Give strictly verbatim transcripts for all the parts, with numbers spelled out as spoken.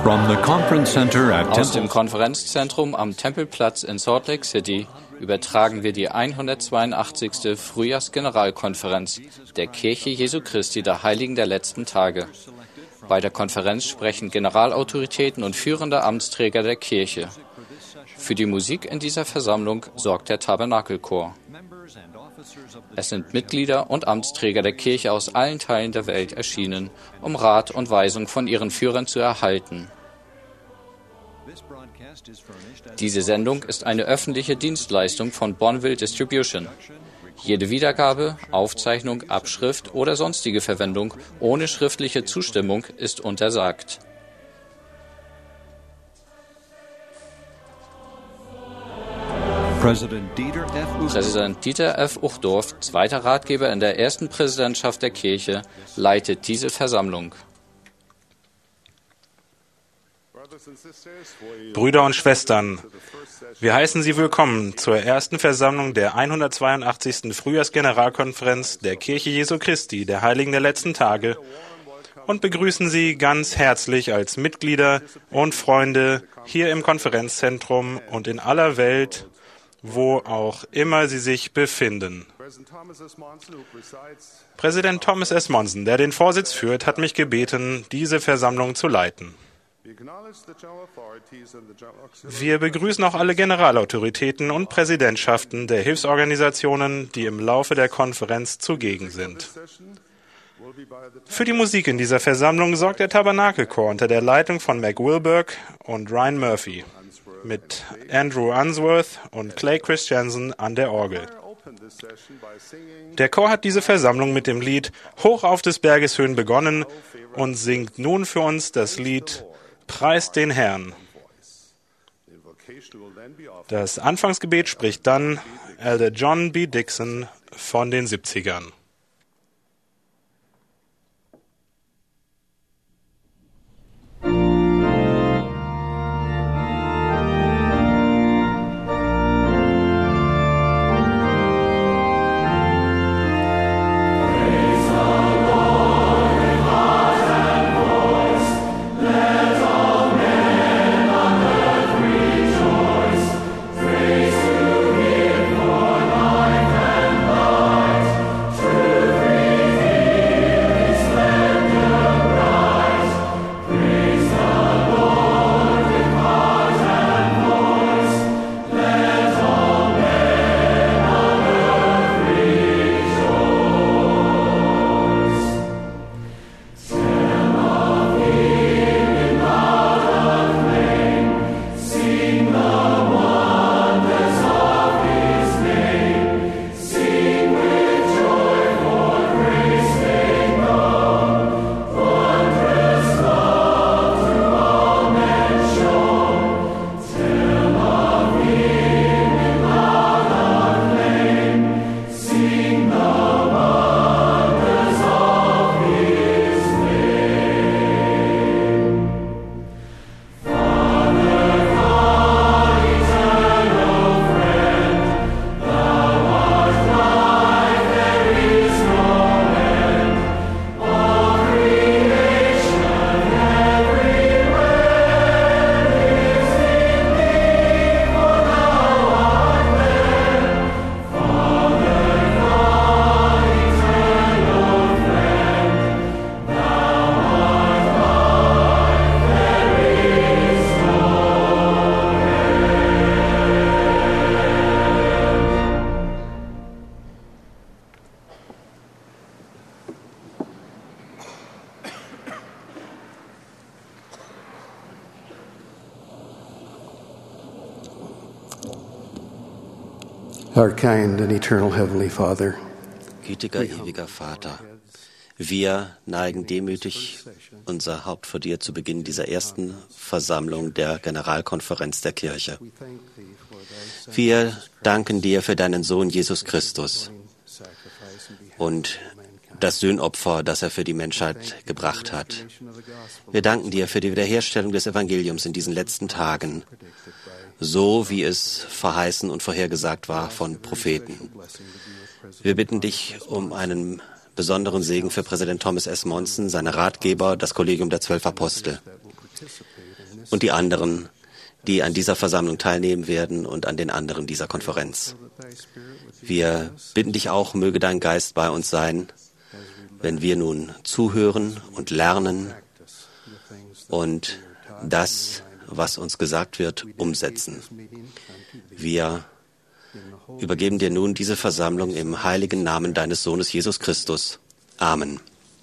From the conference center at Aus dem Konferenzzentrum am Tempelplatz in Salt Lake City übertragen wir die hundertzweiundachtzigste Frühjahrsgeneralkonferenz der Kirche Jesu Christi der Heiligen der letzten Tage. Bei der Konferenz sprechen Generalautoritäten und führende Amtsträger der Kirche. Für die Musik in dieser Versammlung sorgt der Tabernakelchor. Es sind Mitglieder und Amtsträger der Kirche aus allen Teilen der Welt erschienen, um Rat und Weisung von ihren Führern zu erhalten. Diese Sendung ist eine öffentliche Dienstleistung von Bonneville Distribution. Jede Wiedergabe, Aufzeichnung, Abschrift oder sonstige Verwendung ohne schriftliche Zustimmung ist untersagt. Präsident Dieter F. Präsident Dieter F. Uchtdorf, zweiter Ratgeber in der ersten Präsidentschaft der Kirche, leitet diese Versammlung. Brüder und Schwestern, wir heißen Sie willkommen zur ersten Versammlung der hundertzweiundachtzigsten Frühjahrsgeneralkonferenz der Kirche Jesu Christi, der Heiligen der letzten Tage, und begrüßen Sie ganz herzlich als Mitglieder und Freunde hier im Konferenzzentrum und in aller Welt, wo auch immer Sie sich befinden. Präsident Thomas S. Monson, der den Vorsitz führt, hat mich gebeten, diese Versammlung zu leiten. Wir begrüßen auch alle Generalautoritäten und Präsidentschaften der Hilfsorganisationen, die im Laufe der Konferenz zugegen sind. Für die Musik in dieser Versammlung sorgt der Tabernakelchor unter der Leitung von Mac Wilberg und Ryan Murphy mit Andrew Unsworth und Clay Christiansen an der Orgel. Der Chor hat diese Versammlung mit dem Lied Hoch auf des Berges Höhen begonnen und singt nun für uns das Lied Preist den Herrn. Das Anfangsgebet spricht dann Elder John B. Dixon von den siebzigern. Our kind and eternal Heavenly Father, gütiger, ewiger Vater, wir neigen demütig unser Haupt vor dir zu Beginn dieser ersten Versammlung der Generalkonferenz der Kirche. Wir danken dir für deinen Sohn Jesus Christus und das Sühnopfer, das er für die Menschheit gebracht hat. Wir danken dir für die Wiederherstellung des Evangeliums in diesen letzten Tagen, so wie es verheißen und vorhergesagt war von Propheten. Wir bitten dich um einen besonderen Segen für Präsident Thomas S. Monson, seine Ratgeber, das Kollegium der Zwölf Apostel. und die anderen, die an dieser Versammlung teilnehmen werden und an den anderen dieser Konferenz. Wir bitten dich auch, möge dein Geist bei uns sein, wenn wir nun zuhören und lernen und das, was uns gesagt wird, umsetzen. Wir übergeben dir nun diese Versammlung im heiligen Namen deines Sohnes Jesus Christus. Amen.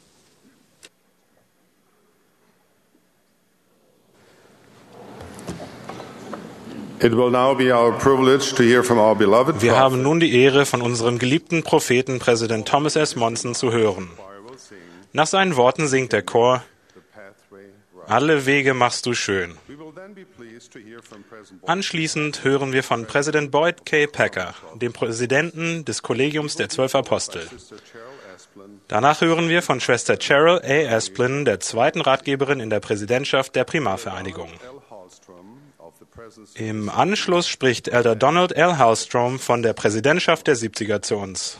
Wir haben nun die Ehre, von unserem geliebten Propheten Präsident Thomas S. Monson zu hören. Nach seinen Worten singt der Chor: Alle Wege machst du schön. Anschließend hören wir von Präsident Boyd K. Packer, dem Präsidenten des Kollegiums der Zwölf Apostel. Danach hören wir von Schwester Cheryl A. Asplin, der zweiten Ratgeberin in der Präsidentschaft der Primarvereinigung. Im Anschluss spricht Elder Donald L. Hallstrom von der Präsidentschaft der Siebziger zu uns.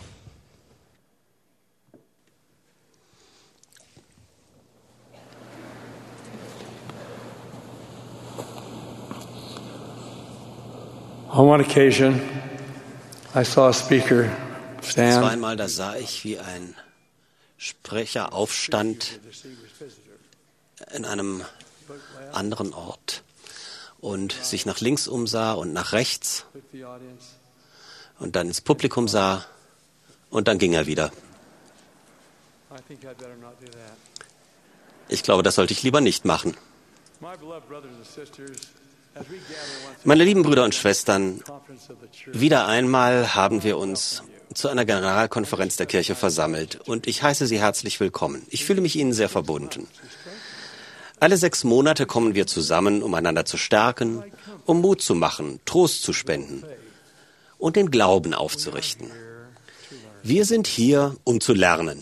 On one occasion, I saw a speaker stand. Zweimal da sah ich, wie ein Sprecher aufstand in einem anderen Ort und sich nach links umsah und nach rechts und dann ins Publikum sah und dann ging er wieder. Ich glaube, das sollte ich lieber nicht machen. Meine lieben Brüder und Schwestern, wieder einmal haben wir uns zu einer Generalkonferenz der Kirche versammelt und ich heiße Sie herzlich willkommen. Ich fühle mich Ihnen sehr verbunden. Alle sechs Monate kommen wir zusammen, um einander zu stärken, um Mut zu machen, Trost zu spenden und den Glauben aufzurichten. Wir sind hier, um zu lernen.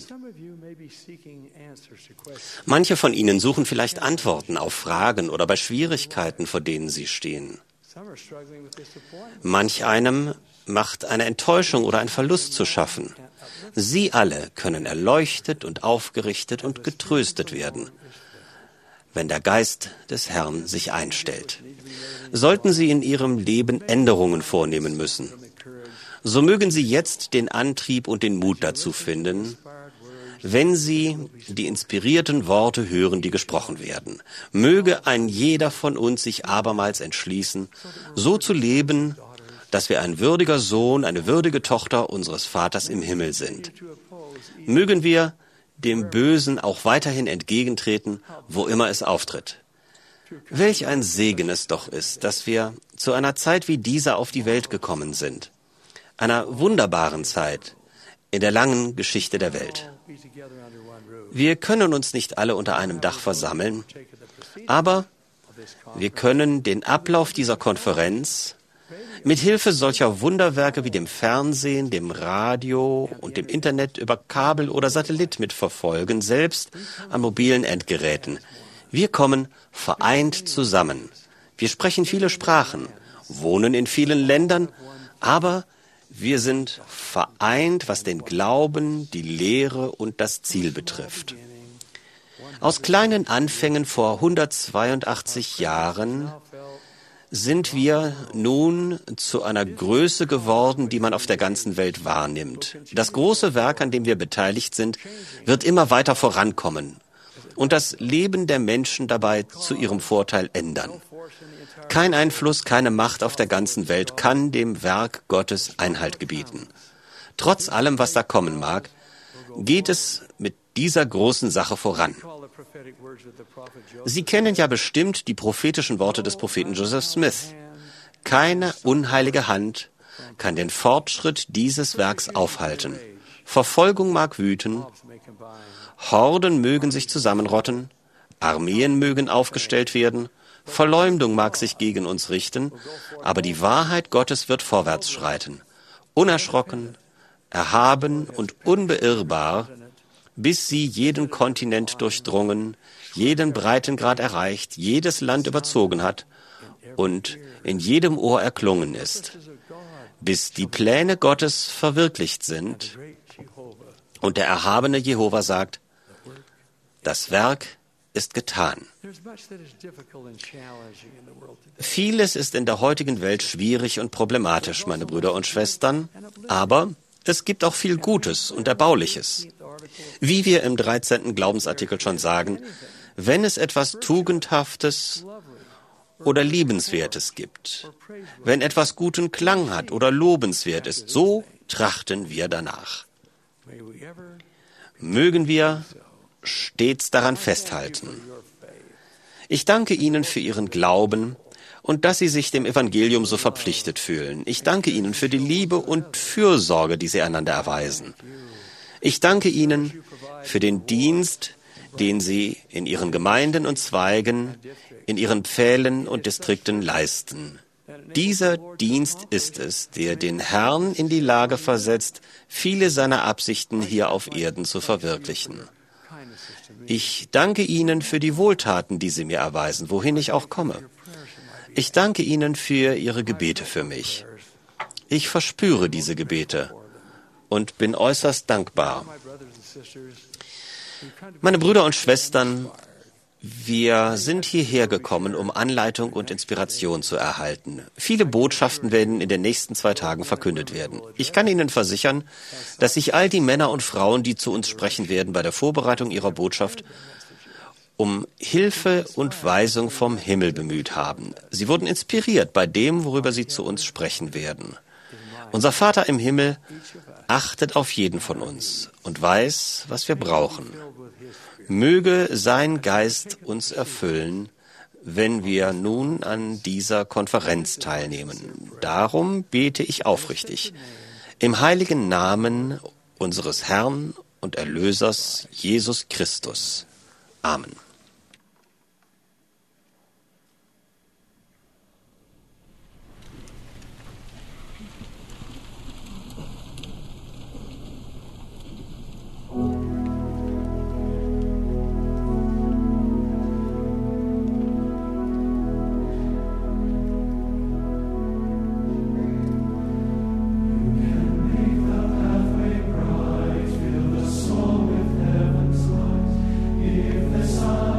Manche von Ihnen suchen vielleicht Antworten auf Fragen oder bei Schwierigkeiten, vor denen Sie stehen. Manch einem macht eine Enttäuschung oder ein Verlust zu schaffen. Sie alle können erleuchtet und aufgerichtet und getröstet werden, wenn der Geist des Herrn sich einstellt. Sollten Sie in Ihrem Leben Änderungen vornehmen müssen, so mögen Sie jetzt den Antrieb und den Mut dazu finden, wenn Sie die inspirierten Worte hören, die gesprochen werden. Möge ein jeder von uns sich abermals entschließen, so zu leben, dass wir ein würdiger Sohn, eine würdige Tochter unseres Vaters im Himmel sind. Mögen wir dem Bösen auch weiterhin entgegentreten, wo immer es auftritt. Welch ein Segen es doch ist, dass wir zu einer Zeit wie dieser auf die Welt gekommen sind. Einer wunderbaren Zeit in der langen Geschichte der Welt. Wir können uns nicht alle unter einem Dach versammeln, aber wir können den Ablauf dieser Konferenz mit Hilfe solcher Wunderwerke wie dem Fernsehen, dem Radio und dem Internet über Kabel oder Satellit mitverfolgen, selbst an mobilen Endgeräten. Wir kommen vereint zusammen. Wir sprechen viele Sprachen, wohnen in vielen Ländern, aber wir sind vereint, was den Glauben, die Lehre und das Ziel betrifft. Aus kleinen Anfängen vor hundertzweiundachtzig Jahren sind wir nun zu einer Größe geworden, die man auf der ganzen Welt wahrnimmt. Das große Werk, an dem wir beteiligt sind, wird immer weiter vorankommen und das Leben der Menschen dabei zu ihrem Vorteil ändern. Kein Einfluss, keine Macht auf der ganzen Welt kann dem Werk Gottes Einhalt gebieten. Trotz allem, was da kommen mag, geht es mit dieser großen Sache voran. Sie kennen ja bestimmt die prophetischen Worte des Propheten Joseph Smith. Keine unheilige Hand kann den Fortschritt dieses Werks aufhalten. Verfolgung mag wüten, Horden mögen sich zusammenrotten, Armeen mögen aufgestellt werden, Verleumdung mag sich gegen uns richten, aber die Wahrheit Gottes wird vorwärts schreiten, unerschrocken, erhaben und unbeirrbar, bis sie jeden Kontinent durchdrungen, jeden Breitengrad erreicht, jedes Land überzogen hat und in jedem Ohr erklungen ist, bis die Pläne Gottes verwirklicht sind und der erhabene Jehova sagt, das Werk ist getan. Vieles ist in der heutigen Welt schwierig und problematisch, meine Brüder und Schwestern, aber es gibt auch viel Gutes und Erbauliches. Wie wir im dreizehnten Glaubensartikel schon sagen, wenn es etwas Tugendhaftes oder Liebenswertes gibt, wenn etwas guten Klang hat oder lobenswert ist, so trachten wir danach. Mögen wir stets daran festhalten. Ich danke Ihnen für Ihren Glauben und dass Sie sich dem Evangelium so verpflichtet fühlen. Ich danke Ihnen für die Liebe und Fürsorge, die Sie einander erweisen. Ich danke Ihnen für den Dienst, den Sie in Ihren Gemeinden und Zweigen, in Ihren Pfählen und Distrikten leisten. Dieser Dienst ist es, der den Herrn in die Lage versetzt, viele seiner Absichten hier auf Erden zu verwirklichen. Ich danke Ihnen für die Wohltaten, die Sie mir erweisen, wohin ich auch komme. Ich danke Ihnen für Ihre Gebete für mich. Ich verspüre diese Gebete und bin äußerst dankbar. Meine Brüder und Schwestern, wir sind hierher gekommen, um Anleitung und Inspiration zu erhalten. Viele Botschaften werden in den nächsten zwei Tagen verkündet werden. Ich kann Ihnen versichern, dass sich all die Männer und Frauen, die zu uns sprechen werden, bei der Vorbereitung ihrer Botschaft um Hilfe und Weisung vom Himmel bemüht haben. Sie wurden inspiriert bei dem, worüber sie zu uns sprechen werden. Unser Vater im Himmel achtet auf jeden von uns und weiß, was wir brauchen. Möge sein Geist uns erfüllen, wenn wir nun an dieser Konferenz teilnehmen. Darum bete ich aufrichtig. Im heiligen Namen unseres Herrn und Erlösers Jesus Christus. Amen. The sun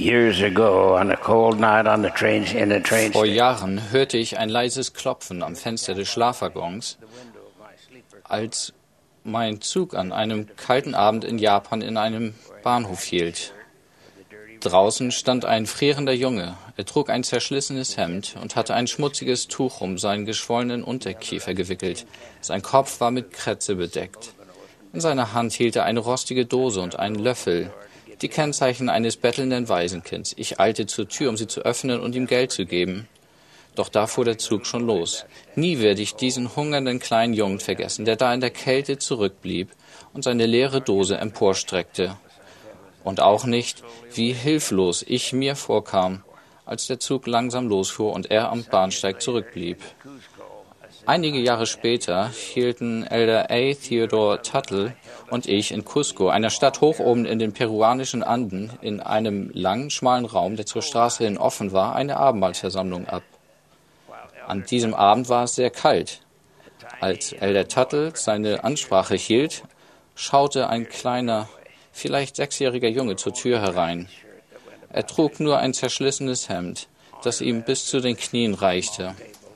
Vor Jahren hörte ich ein leises Klopfen am Fenster des Schlafwaggons, als mein Zug an einem kalten Abend in Japan in einem Bahnhof hielt. Draußen stand ein frierender Junge. Er trug ein zerschlissenes Hemd und hatte ein schmutziges Tuch um seinen geschwollenen Unterkiefer gewickelt. Sein Kopf war mit Krätze bedeckt. In seiner Hand hielt er eine rostige Dose und einen Löffel, die Kennzeichen eines bettelnden Waisenkinds. Ich eilte zur Tür, um sie zu öffnen und ihm Geld zu geben. Doch da fuhr der Zug schon los. Nie werde ich diesen hungernden kleinen Jungen vergessen, der da in der Kälte zurückblieb und seine leere Dose emporstreckte. Und auch nicht, wie hilflos ich mir vorkam, als der Zug langsam losfuhr und er am Bahnsteig zurückblieb. Einige Jahre später hielten Elder A. Theodore Tuttle und ich in Cusco, einer Stadt hoch oben in den peruanischen Anden, in einem langen, schmalen Raum, der zur Straße hin offen war, eine Abendmahlsversammlung ab. An diesem Abend war es sehr kalt. Als Elder Tuttle seine Ansprache hielt, schaute ein kleiner, vielleicht sechsjähriger Junge zur Tür herein. Er trug nur ein zerschlissenes Hemd, das ihm bis zu den Knien reichte.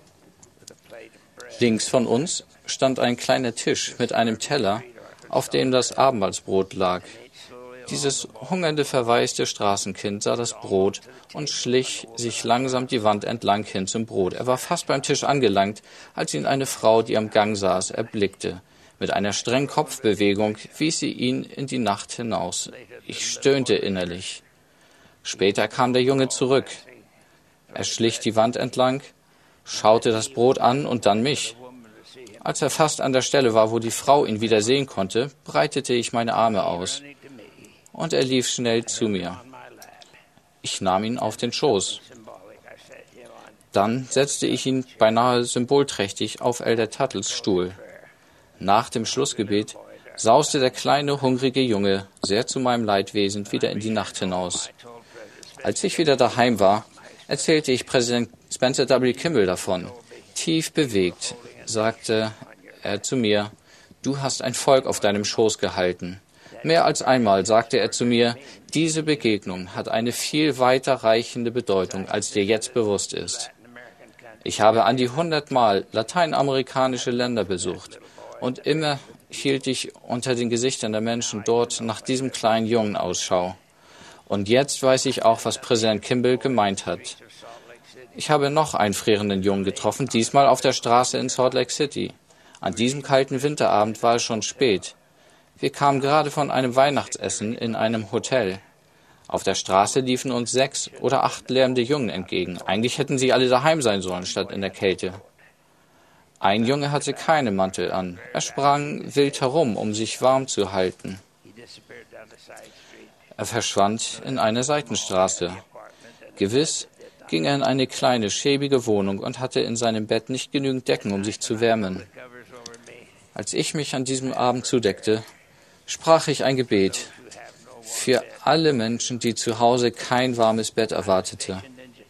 Links von uns stand ein kleiner Tisch mit einem Teller, auf dem das Abendmahlsbrot lag. Dieses hungernde, verwaiste Straßenkind sah das Brot und schlich sich langsam die Wand entlang hin zum Brot. Er war fast beim Tisch angelangt, als ihn eine Frau, die am Gang saß, erblickte. Mit einer strengen Kopfbewegung wies sie ihn in die Nacht hinaus. Ich stöhnte innerlich. Später kam der Junge zurück. Er schlich die Wand entlang, schaute das Brot an und dann mich. Als er fast an der Stelle war, wo die Frau ihn wieder sehen konnte, breitete ich meine Arme aus. Und er lief schnell zu mir. Ich nahm ihn auf den Schoß. Dann setzte ich ihn beinahe symbolträchtig auf Elder Tuttles Stuhl. Nach dem Schlussgebet sauste der kleine, hungrige Junge, sehr zu meinem Leidwesen, wieder in die Nacht hinaus. Als ich wieder daheim war, erzählte ich Präsident Spencer W. Kimball davon. Tief bewegt sagte er zu mir, du hast ein Volk auf deinem Schoß gehalten. Mehr als einmal sagte er zu mir, diese Begegnung hat eine viel weiter reichende Bedeutung, als dir jetzt bewusst ist. Ich habe an die hundertmal lateinamerikanische Länder besucht und immer hielt ich unter den Gesichtern der Menschen dort nach diesem kleinen Jungen Ausschau. Und jetzt weiß ich auch, was Präsident Kimball gemeint hat. Ich habe noch einen frierenden Jungen getroffen, diesmal auf der Straße in Salt Lake City. An diesem kalten Winterabend war es schon spät. Wir kamen gerade von einem Weihnachtsessen in einem Hotel. Auf der Straße liefen uns sechs oder acht lärmende Jungen entgegen. Eigentlich hätten sie alle daheim sein sollen, statt in der Kälte. Ein Junge hatte keinen Mantel an. Er sprang wild herum, um sich warm zu halten. Er verschwand in eine Seitenstraße. Gewiss ging er in eine kleine, schäbige Wohnung und hatte in seinem Bett nicht genügend Decken, um sich zu wärmen. Als ich mich an diesem Abend zudeckte, sprach ich ein Gebet für alle Menschen, die zu Hause kein warmes Bett erwartete.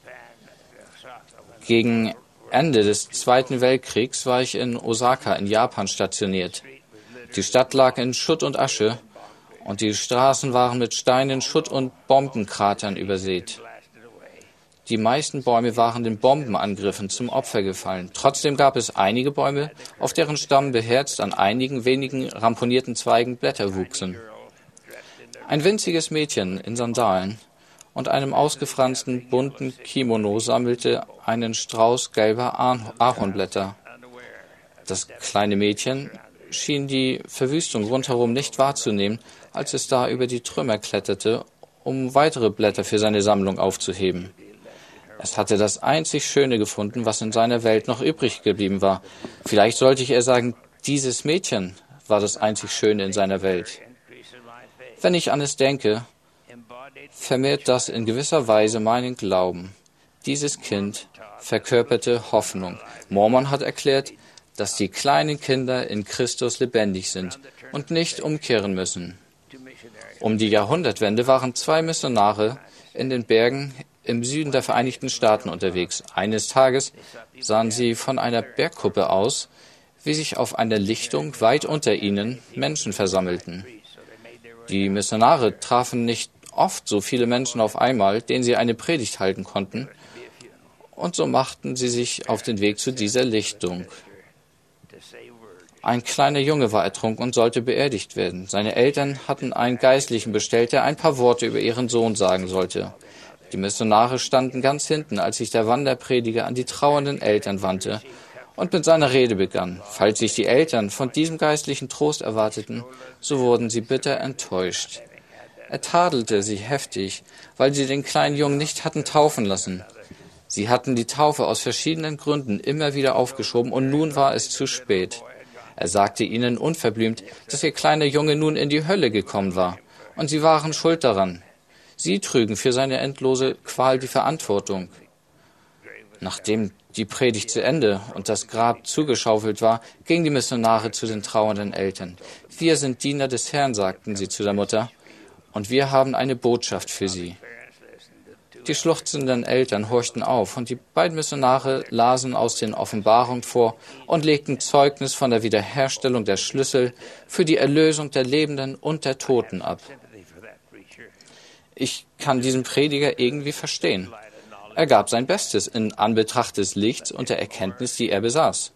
Gegen Ende des Zweiten Weltkriegs war ich in Osaka in Japan stationiert. Die Stadt lag in Schutt und Asche und die Straßen waren mit Steinen, Schutt und Bombenkratern übersät. Die meisten Bäume waren den Bombenangriffen zum Opfer gefallen. Trotzdem gab es einige Bäume, auf deren Stamm beherzt an einigen wenigen ramponierten Zweigen Blätter wuchsen. Ein winziges Mädchen in Sandalen und einem ausgefransten bunten Kimono sammelte einen Strauß gelber Ahornblätter. Das kleine Mädchen schien die Verwüstung rundherum nicht wahrzunehmen, als es da über die Trümmer kletterte, um weitere Blätter für seine Sammlung aufzuheben. Es hatte das einzig Schöne gefunden, was in seiner Welt noch übrig geblieben war. Vielleicht sollte ich eher sagen, dieses Mädchen war das einzig Schöne in seiner Welt. Wenn ich an es denke, vermehrt das in gewisser Weise meinen Glauben. Dieses Kind verkörperte Hoffnung. Mormon hat erklärt, dass die kleinen Kinder in Christus lebendig sind und nicht umkehren müssen. Um die Jahrhundertwende waren zwei Missionare in den Bergen im Süden der Vereinigten Staaten unterwegs. Eines Tages sahen sie von einer Bergkuppe aus, wie sich auf einer Lichtung weit unter ihnen Menschen versammelten. Die Missionare trafen nicht oft so viele Menschen auf einmal, denen sie eine Predigt halten konnten. Und so machten sie sich auf den Weg zu dieser Lichtung. Ein kleiner Junge war ertrunken und sollte beerdigt werden. Seine Eltern hatten einen Geistlichen bestellt, der ein paar Worte über ihren Sohn sagen sollte. Die Missionare standen ganz hinten, als sich der Wanderprediger an die trauernden Eltern wandte und mit seiner Rede begann. Falls sich die Eltern von diesem geistlichen Trost erwarteten, so wurden sie bitter enttäuscht. Er tadelte sie heftig, weil sie den kleinen Jungen nicht hatten taufen lassen. Sie hatten die Taufe aus verschiedenen Gründen immer wieder aufgeschoben und nun war es zu spät. Er sagte ihnen unverblümt, dass ihr kleiner Junge nun in die Hölle gekommen war und sie waren schuld daran. Sie trügen für seine endlose Qual die Verantwortung. Nachdem die Predigt zu Ende und das Grab zugeschaufelt war, gingen die Missionare zu den trauernden Eltern. Wir sind Diener des Herrn, sagten sie zu der Mutter, und wir haben eine Botschaft für sie. Die schluchzenden Eltern horchten auf, und die beiden Missionare lasen aus den Offenbarungen vor und legten Zeugnis von der Wiederherstellung der Schlüssel für die Erlösung der Lebenden und der Toten ab. Ich kann diesen Prediger irgendwie verstehen. Er gab sein Bestes in Anbetracht des Lichts und der Erkenntnis, die er besaß.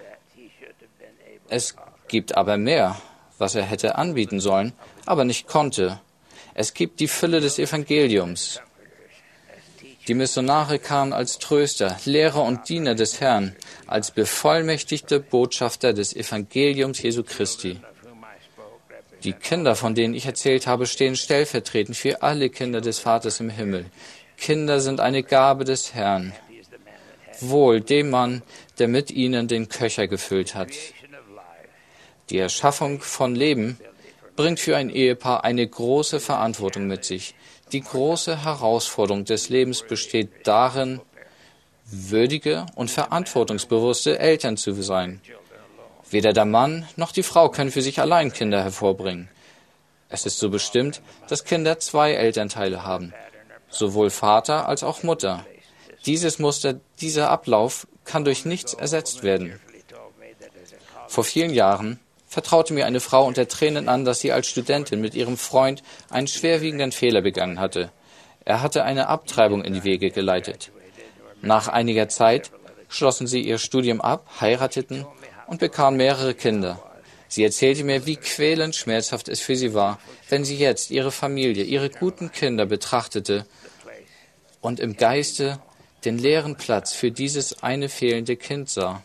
Es gibt aber mehr, was er hätte anbieten sollen, aber nicht konnte. Es gibt die Fülle des Evangeliums. Die Missionare kamen als Tröster, Lehrer und Diener des Herrn, als bevollmächtigte Botschafter des Evangeliums Jesu Christi. Die Kinder, von denen ich erzählt habe, stehen stellvertretend für alle Kinder des Vaters im Himmel. Kinder sind eine Gabe des Herrn. Wohl dem Mann, der mit ihnen den Köcher gefüllt hat. Die Erschaffung von Leben bringt für ein Ehepaar eine große Verantwortung mit sich. Die große Herausforderung des Lebens besteht darin, würdige und verantwortungsbewusste Eltern zu sein. Weder der Mann noch die Frau können für sich allein Kinder hervorbringen. Es ist so bestimmt, dass Kinder zwei Elternteile haben, sowohl Vater als auch Mutter. Dieses Muster, dieser Ablauf kann durch nichts ersetzt werden. Vor vielen Jahren vertraute mir eine Frau unter Tränen an, dass sie als Studentin mit ihrem Freund einen schwerwiegenden Fehler begangen hatte. Er hatte eine Abtreibung in die Wege geleitet. Nach einiger Zeit schlossen sie ihr Studium ab, heirateten und bekamen mehrere Kinder. Sie erzählte mir, wie quälend schmerzhaft es für sie war, wenn sie jetzt ihre Familie, ihre guten Kinder betrachtete und im Geiste den leeren Platz für dieses eine fehlende Kind sah.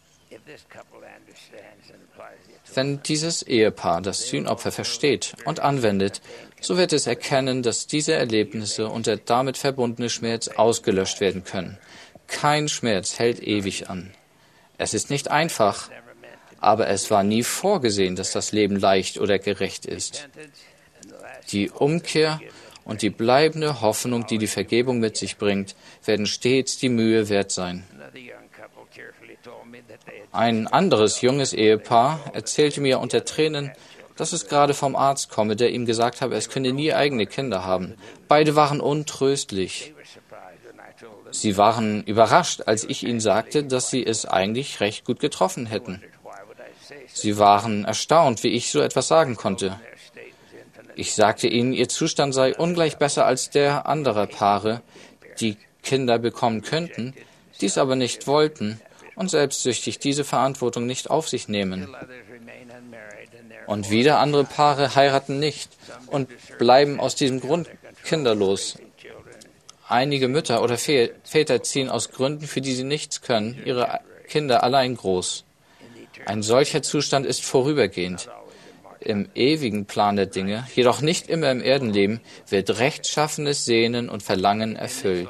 Wenn dieses Ehepaar das Sühnopfer versteht und anwendet, so wird es erkennen, dass diese Erlebnisse und der damit verbundene Schmerz ausgelöscht werden können. Kein Schmerz hält ewig an. Es ist nicht einfach, aber es war nie vorgesehen, dass das Leben leicht oder gerecht ist. Die Umkehr und die bleibende Hoffnung, die die Vergebung mit sich bringt, werden stets die Mühe wert sein. Ein anderes junges Ehepaar erzählte mir unter Tränen, dass es gerade vom Arzt komme, der ihm gesagt habe, es könne nie eigene Kinder haben. Beide waren untröstlich. Sie waren überrascht, als ich ihnen sagte, dass sie es eigentlich recht gut getroffen hätten. Sie waren erstaunt, wie ich so etwas sagen konnte. Ich sagte ihnen, ihr Zustand sei ungleich besser als der anderer Paare, die Kinder bekommen könnten, dies aber nicht wollten und selbstsüchtig diese Verantwortung nicht auf sich nehmen. Und wieder andere Paare heiraten nicht und bleiben aus diesem Grund kinderlos. Einige Mütter oder Väter ziehen aus Gründen, für die sie nichts können, ihre Kinder allein groß. Ein solcher Zustand ist vorübergehend. Im ewigen Plan der Dinge, jedoch nicht immer im Erdenleben, wird rechtschaffenes Sehnen und Verlangen erfüllt.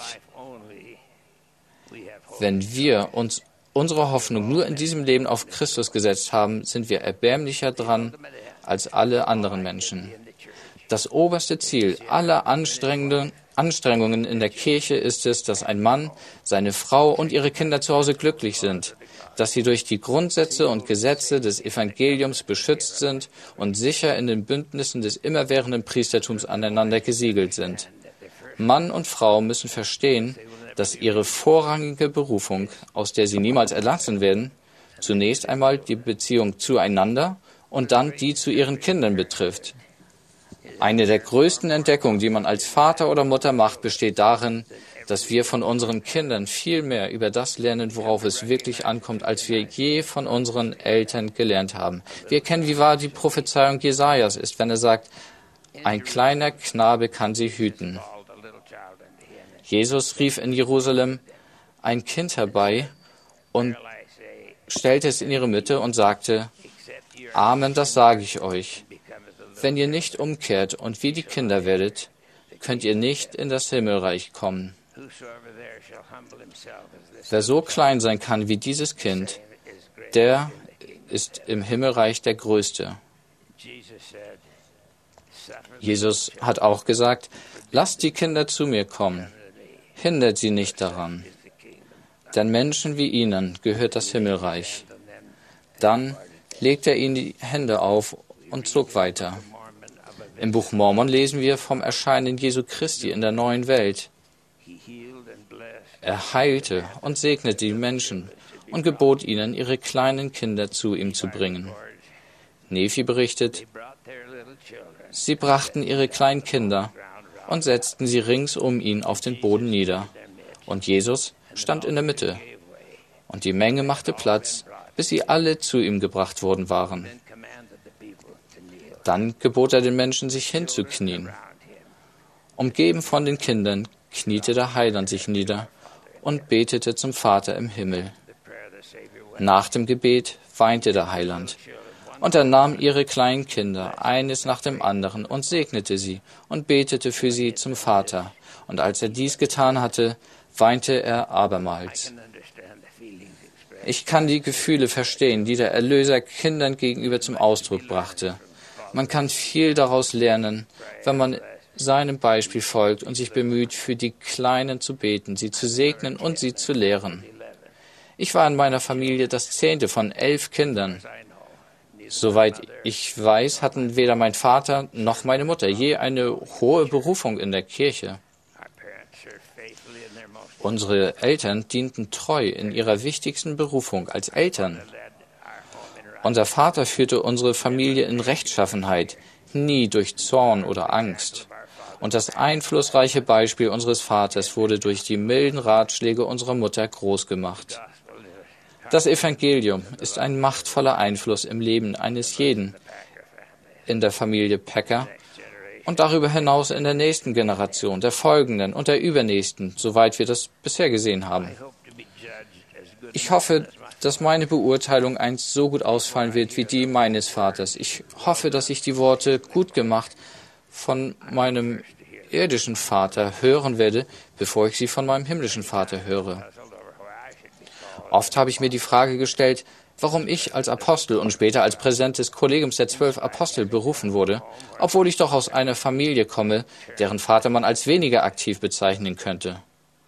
Wenn wir uns unsere Hoffnung nur in diesem Leben auf Christus gesetzt haben, sind wir erbärmlicher dran als alle anderen Menschen. Das oberste Ziel aller Anstrengungen Anstrengungen in der Kirche ist es, dass ein Mann, seine Frau und ihre Kinder zu Hause glücklich sind, dass sie durch die Grundsätze und Gesetze des Evangeliums beschützt sind und sicher in den Bündnissen des immerwährenden Priestertums aneinander gesiegelt sind. Mann und Frau müssen verstehen, dass ihre vorrangige Berufung, aus der sie niemals erlassen werden, zunächst einmal die Beziehung zueinander und dann die zu ihren Kindern betrifft. Eine der größten Entdeckungen, die man als Vater oder Mutter macht, besteht darin, dass wir von unseren Kindern viel mehr über das lernen, worauf es wirklich ankommt, als wir je von unseren Eltern gelernt haben. Wir kennen, wie wahr die Prophezeiung Jesajas ist, wenn er sagt, ein kleiner Knabe kann sie hüten. Jesus rief in Jerusalem ein Kind herbei und stellte es in ihre Mitte und sagte, Amen, das sage ich euch. Wenn ihr nicht umkehrt und wie die Kinder werdet, könnt ihr nicht in das Himmelreich kommen. Wer so klein sein kann wie dieses Kind, der ist im Himmelreich der Größte. Jesus hat auch gesagt, lasst die Kinder zu mir kommen, hindert sie nicht daran, denn Menschen wie ihnen gehört das Himmelreich. Dann legte er ihnen die Hände auf und zog weiter. Im Buch Mormon lesen wir vom Erscheinen Jesu Christi in der neuen Welt. Er heilte und segnete die Menschen und gebot ihnen, ihre kleinen Kinder zu ihm zu bringen. Nephi berichtet, sie brachten ihre kleinen Kinder und setzten sie rings um ihn auf den Boden nieder. Und Jesus stand in der Mitte. Und die Menge machte Platz, bis sie alle zu ihm gebracht worden waren. Dann gebot er den Menschen, sich hinzuknien. Umgeben von den Kindern kniete der Heiland sich nieder und betete zum Vater im Himmel. Nach dem Gebet weinte der Heiland. Und er nahm ihre kleinen Kinder, eines nach dem anderen, und segnete sie und betete für sie zum Vater. Und als er dies getan hatte, weinte er abermals. Ich kann die Gefühle verstehen, die der Erlöser Kindern gegenüber zum Ausdruck brachte. Man kann viel daraus lernen, wenn man seinem Beispiel folgt und sich bemüht, für die Kleinen zu beten, sie zu segnen und sie zu lehren. Ich war in meiner Familie das zehnte von elf Kindern. Soweit ich weiß, hatten weder mein Vater noch meine Mutter je eine hohe Berufung in der Kirche. Unsere Eltern dienten treu in ihrer wichtigsten Berufung als Eltern. Unser Vater führte unsere Familie in Rechtschaffenheit, nie durch Zorn oder Angst. Und das einflussreiche Beispiel unseres Vaters wurde durch die milden Ratschläge unserer Mutter groß gemacht. Das Evangelium ist ein machtvoller Einfluss im Leben eines jeden in der Familie Packer und darüber hinaus in der nächsten Generation, der folgenden und der übernächsten, soweit wir das bisher gesehen haben. Ich hoffe, dass meine Beurteilung einst so gut ausfallen wird wie die meines Vaters. Ich hoffe, dass ich die Worte gut gemacht von meinem irdischen Vater hören werde, bevor ich sie von meinem himmlischen Vater höre. Oft habe ich mir die Frage gestellt, warum ich als Apostel und später als Präsident des Kollegiums der zwölf Apostel berufen wurde, obwohl ich doch aus einer Familie komme, deren Vater man als weniger aktiv bezeichnen könnte.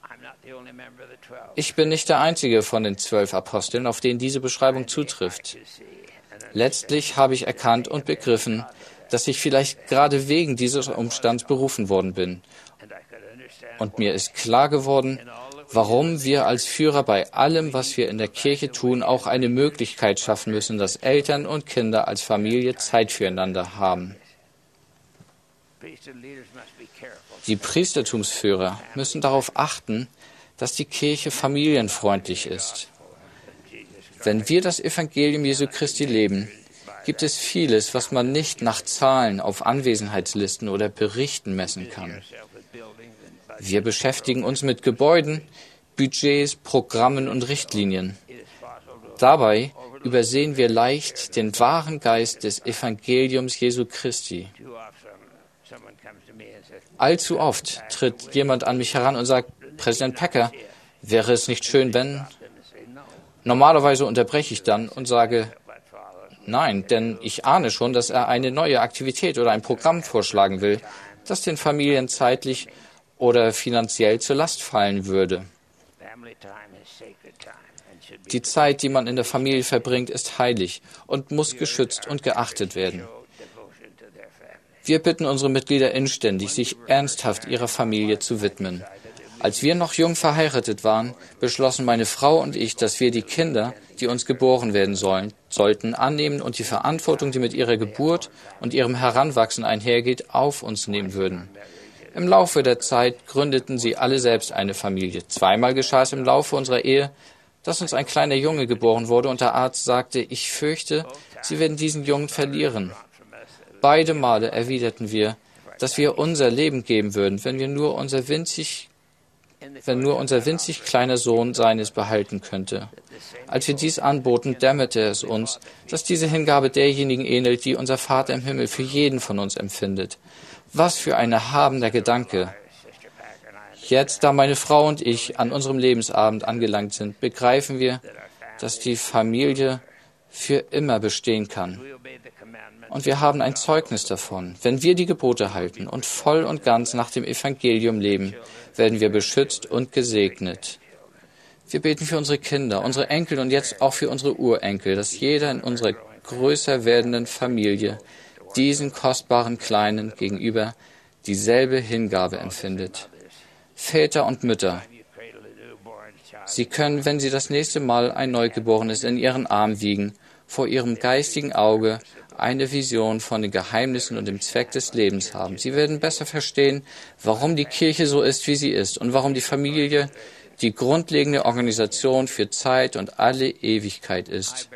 Ich bin nicht der einzige von den zwölf Aposteln, auf den diese Beschreibung zutrifft. Letztlich habe ich erkannt und begriffen, dass ich vielleicht gerade wegen dieses Umstands berufen worden bin. Und mir ist klar geworden, warum wir als Führer bei allem, was wir in der Kirche tun, auch eine Möglichkeit schaffen müssen, dass Eltern und Kinder als Familie Zeit füreinander haben. Die Priestertumsführer müssen darauf achten, dass die Kirche familienfreundlich ist. Wenn wir das Evangelium Jesu Christi leben, gibt es vieles, was man nicht nach Zahlen auf Anwesenheitslisten oder Berichten messen kann. Wir beschäftigen uns mit Gebäuden, Budgets, Programmen und Richtlinien. Dabei übersehen wir leicht den wahren Geist des Evangeliums Jesu Christi. Allzu oft tritt jemand an mich heran und sagt, Präsident Packer, wäre es nicht schön, wenn... Normalerweise unterbreche ich dann und sage, nein, denn ich ahne schon, dass er eine neue Aktivität oder ein Programm vorschlagen will, das den Familien zeitlich oder finanziell zur Last fallen würde. Die Zeit, die man in der Familie verbringt, ist heilig und muss geschützt und geachtet werden. Wir bitten unsere Mitglieder inständig, sich ernsthaft ihrer Familie zu widmen. Als wir noch jung verheiratet waren, beschlossen meine Frau und ich, dass wir die Kinder, die uns geboren werden sollen, sollten annehmen und die Verantwortung, die mit ihrer Geburt und ihrem Heranwachsen einhergeht, auf uns nehmen würden. Im Laufe der Zeit gründeten sie alle selbst eine Familie. Zweimal geschah es im Laufe unserer Ehe, dass uns ein kleiner Junge geboren wurde und der Arzt sagte, ich fürchte, Sie werden diesen Jungen verlieren. Beide Male erwiderten wir, dass wir unser Leben geben würden, wenn wir nur unser winzig, wenn nur unser winzig kleiner Sohn seines behalten könnte. Als wir dies anboten, dämmerte es uns, dass diese Hingabe derjenigen ähnelt, die unser Vater im Himmel für jeden von uns empfindet. Was für ein erhabener Gedanke! Jetzt, da meine Frau und ich an unserem Lebensabend angelangt sind, begreifen wir, dass die Familie für immer bestehen kann. Und wir haben ein Zeugnis davon. Wenn wir die Gebote halten und voll und ganz nach dem Evangelium leben, werden wir beschützt und gesegnet. Wir beten für unsere Kinder, unsere Enkel und jetzt auch für unsere Urenkel, dass jeder in unserer größer werdenden Familie diesen kostbaren Kleinen gegenüber dieselbe Hingabe empfindet. Väter und Mütter, Sie können, wenn Sie das nächste Mal ein Neugeborenes in Ihren Arm wiegen, vor Ihrem geistigen Auge eine Vision von den Geheimnissen und dem Zweck des Lebens haben. Sie werden besser verstehen, warum die Kirche so ist, wie sie ist und warum die Familie die grundlegende Organisation für Zeit und alle Ewigkeit ist.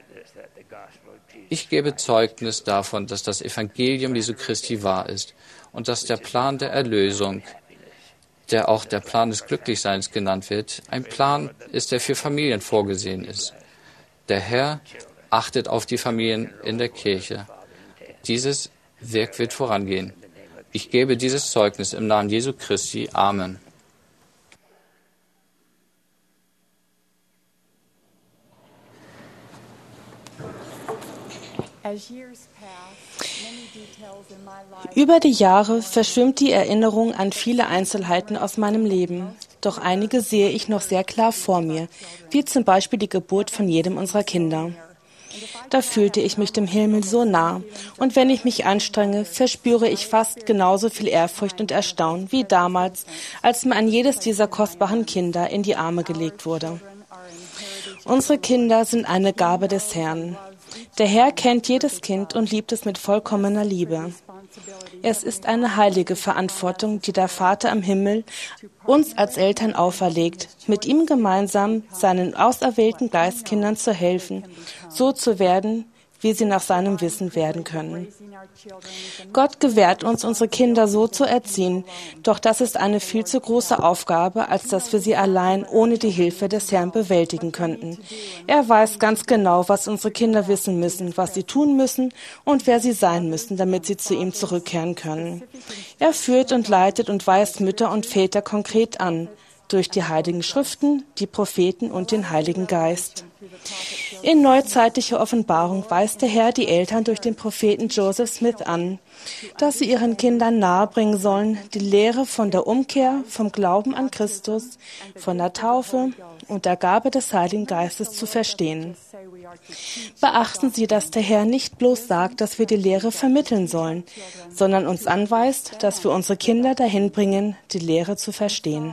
Ich gebe Zeugnis davon, dass das Evangelium Jesu Christi wahr ist und dass der Plan der Erlösung, der auch der Plan des Glücklichseins genannt wird, ein Plan ist, der für Familien vorgesehen ist. Der Herr achtet auf die Familien in der Kirche. Dieses Werk wird vorangehen. Ich gebe dieses Zeugnis im Namen Jesu Christi. Amen. Über die Jahre verschwimmt die Erinnerung an viele Einzelheiten aus meinem Leben. Doch einige sehe ich noch sehr klar vor mir, wie zum Beispiel die Geburt von jedem unserer Kinder. Da fühlte ich mich dem Himmel so nah, und wenn ich mich anstrenge, verspüre ich fast genauso viel Ehrfurcht und Erstaunen wie damals, als mir an jedes dieser kostbaren Kinder in die Arme gelegt wurde. Unsere Kinder sind eine Gabe des Herrn. Der Herr kennt jedes Kind und liebt es mit vollkommener Liebe. Es ist eine heilige Verantwortung, die der Vater im Himmel uns als Eltern auferlegt, mit ihm gemeinsam seinen auserwählten Geistkindern zu helfen, so zu werden, wie sie nach seinem Wissen werden können. Gott gewährt uns, unsere Kinder so zu erziehen, doch das ist eine viel zu große Aufgabe, als dass wir sie allein ohne die Hilfe des Herrn bewältigen könnten. Er weiß ganz genau, was unsere Kinder wissen müssen, was sie tun müssen und wer sie sein müssen, damit sie zu ihm zurückkehren können. Er führt und leitet und weist Mütter und Väter konkret an, durch die Heiligen Schriften, die Propheten und den Heiligen Geist. In neuzeitlicher Offenbarung weist der Herr die Eltern durch den Propheten Joseph Smith an, dass sie ihren Kindern nahebringen sollen, die Lehre von der Umkehr, vom Glauben an Christus, von der Taufe und der Gabe des Heiligen Geistes zu verstehen. Beachten Sie, dass der Herr nicht bloß sagt, dass wir die Lehre vermitteln sollen, sondern uns anweist, dass wir unsere Kinder dahin bringen, die Lehre zu verstehen.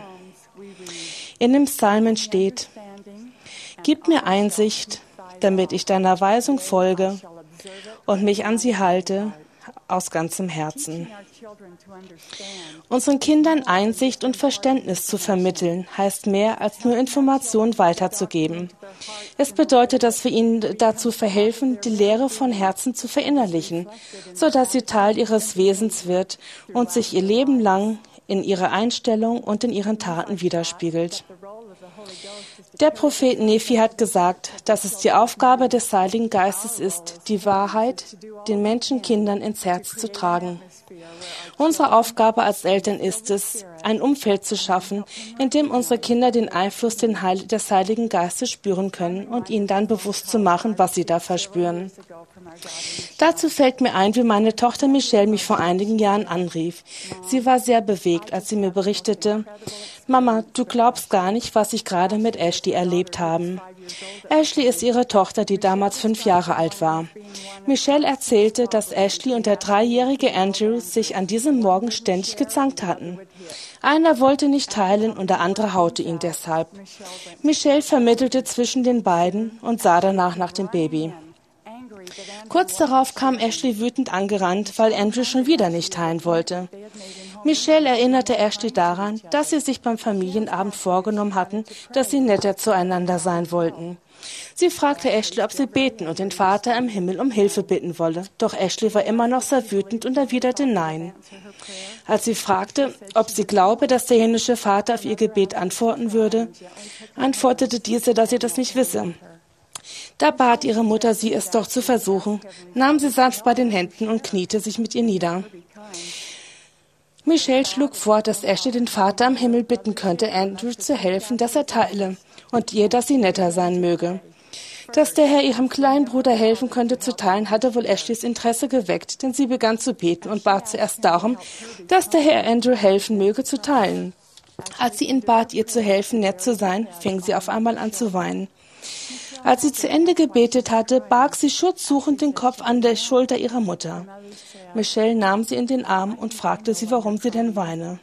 In dem Psalmen steht: Gib mir Einsicht, damit ich deiner Weisung folge und mich an sie halte aus ganzem Herzen. Unseren Kindern Einsicht und Verständnis zu vermitteln, heißt mehr als nur Informationen weiterzugeben. Es bedeutet, dass wir ihnen dazu verhelfen, die Lehre von Herzen zu verinnerlichen, sodass sie Teil ihres Wesens wird und sich ihr Leben lang in ihrer Einstellung und in ihren Taten widerspiegelt. Der Prophet Nephi hat gesagt, dass es die Aufgabe des Heiligen Geistes ist, die Wahrheit den Menschenkindern ins Herz zu tragen. Unsere Aufgabe als Eltern ist es, ein Umfeld zu schaffen, in dem unsere Kinder den Einfluss des Heiligen Geistes spüren können und ihnen dann bewusst zu machen, was sie da verspüren. Dazu fällt mir ein, wie meine Tochter Michelle mich vor einigen Jahren anrief. Sie war sehr bewegt, als sie mir berichtete: Mama, du glaubst gar nicht, was ich gerade mit Ashley erlebt habe. Ashley ist ihre Tochter, die damals fünf Jahre alt war. Michelle erzählte, dass Ashley und der dreijährige Andrew sich an diesem Morgen ständig gezankt hatten. Einer wollte nicht teilen und der andere haute ihn deshalb. Michelle vermittelte zwischen den beiden und sah danach nach dem Baby. Kurz darauf kam Ashley wütend angerannt, weil Andrew schon wieder nicht teilen wollte. Michelle erinnerte Ashley daran, dass sie sich beim Familienabend vorgenommen hatten, dass sie netter zueinander sein wollten. Sie fragte Ashley, ob sie beten und den Vater im Himmel um Hilfe bitten wolle, doch Ashley war immer noch sehr wütend und erwiderte Nein. Als sie fragte, ob sie glaube, dass der himmlische Vater auf ihr Gebet antworten würde, antwortete diese, dass sie das nicht wisse. Da bat ihre Mutter sie, es doch zu versuchen, nahm sie sanft bei den Händen und kniete sich mit ihr nieder. Michelle schlug vor, dass Ashley den Vater im Himmel bitten könnte, Andrew zu helfen, dass er teile, und ihr, dass sie netter sein möge. Dass der Herr ihrem kleinen Bruder helfen könnte zu teilen, hatte wohl Ashleys Interesse geweckt, denn sie begann zu beten und bat zuerst darum, dass der Herr Andrew helfen möge zu teilen. Als sie ihn bat, ihr zu helfen, nett zu sein, fing sie auf einmal an zu weinen. Als sie zu Ende gebetet hatte, barg sie schutzsuchend den Kopf an der Schulter ihrer Mutter. Michelle nahm sie in den Arm und fragte sie, warum sie denn weine.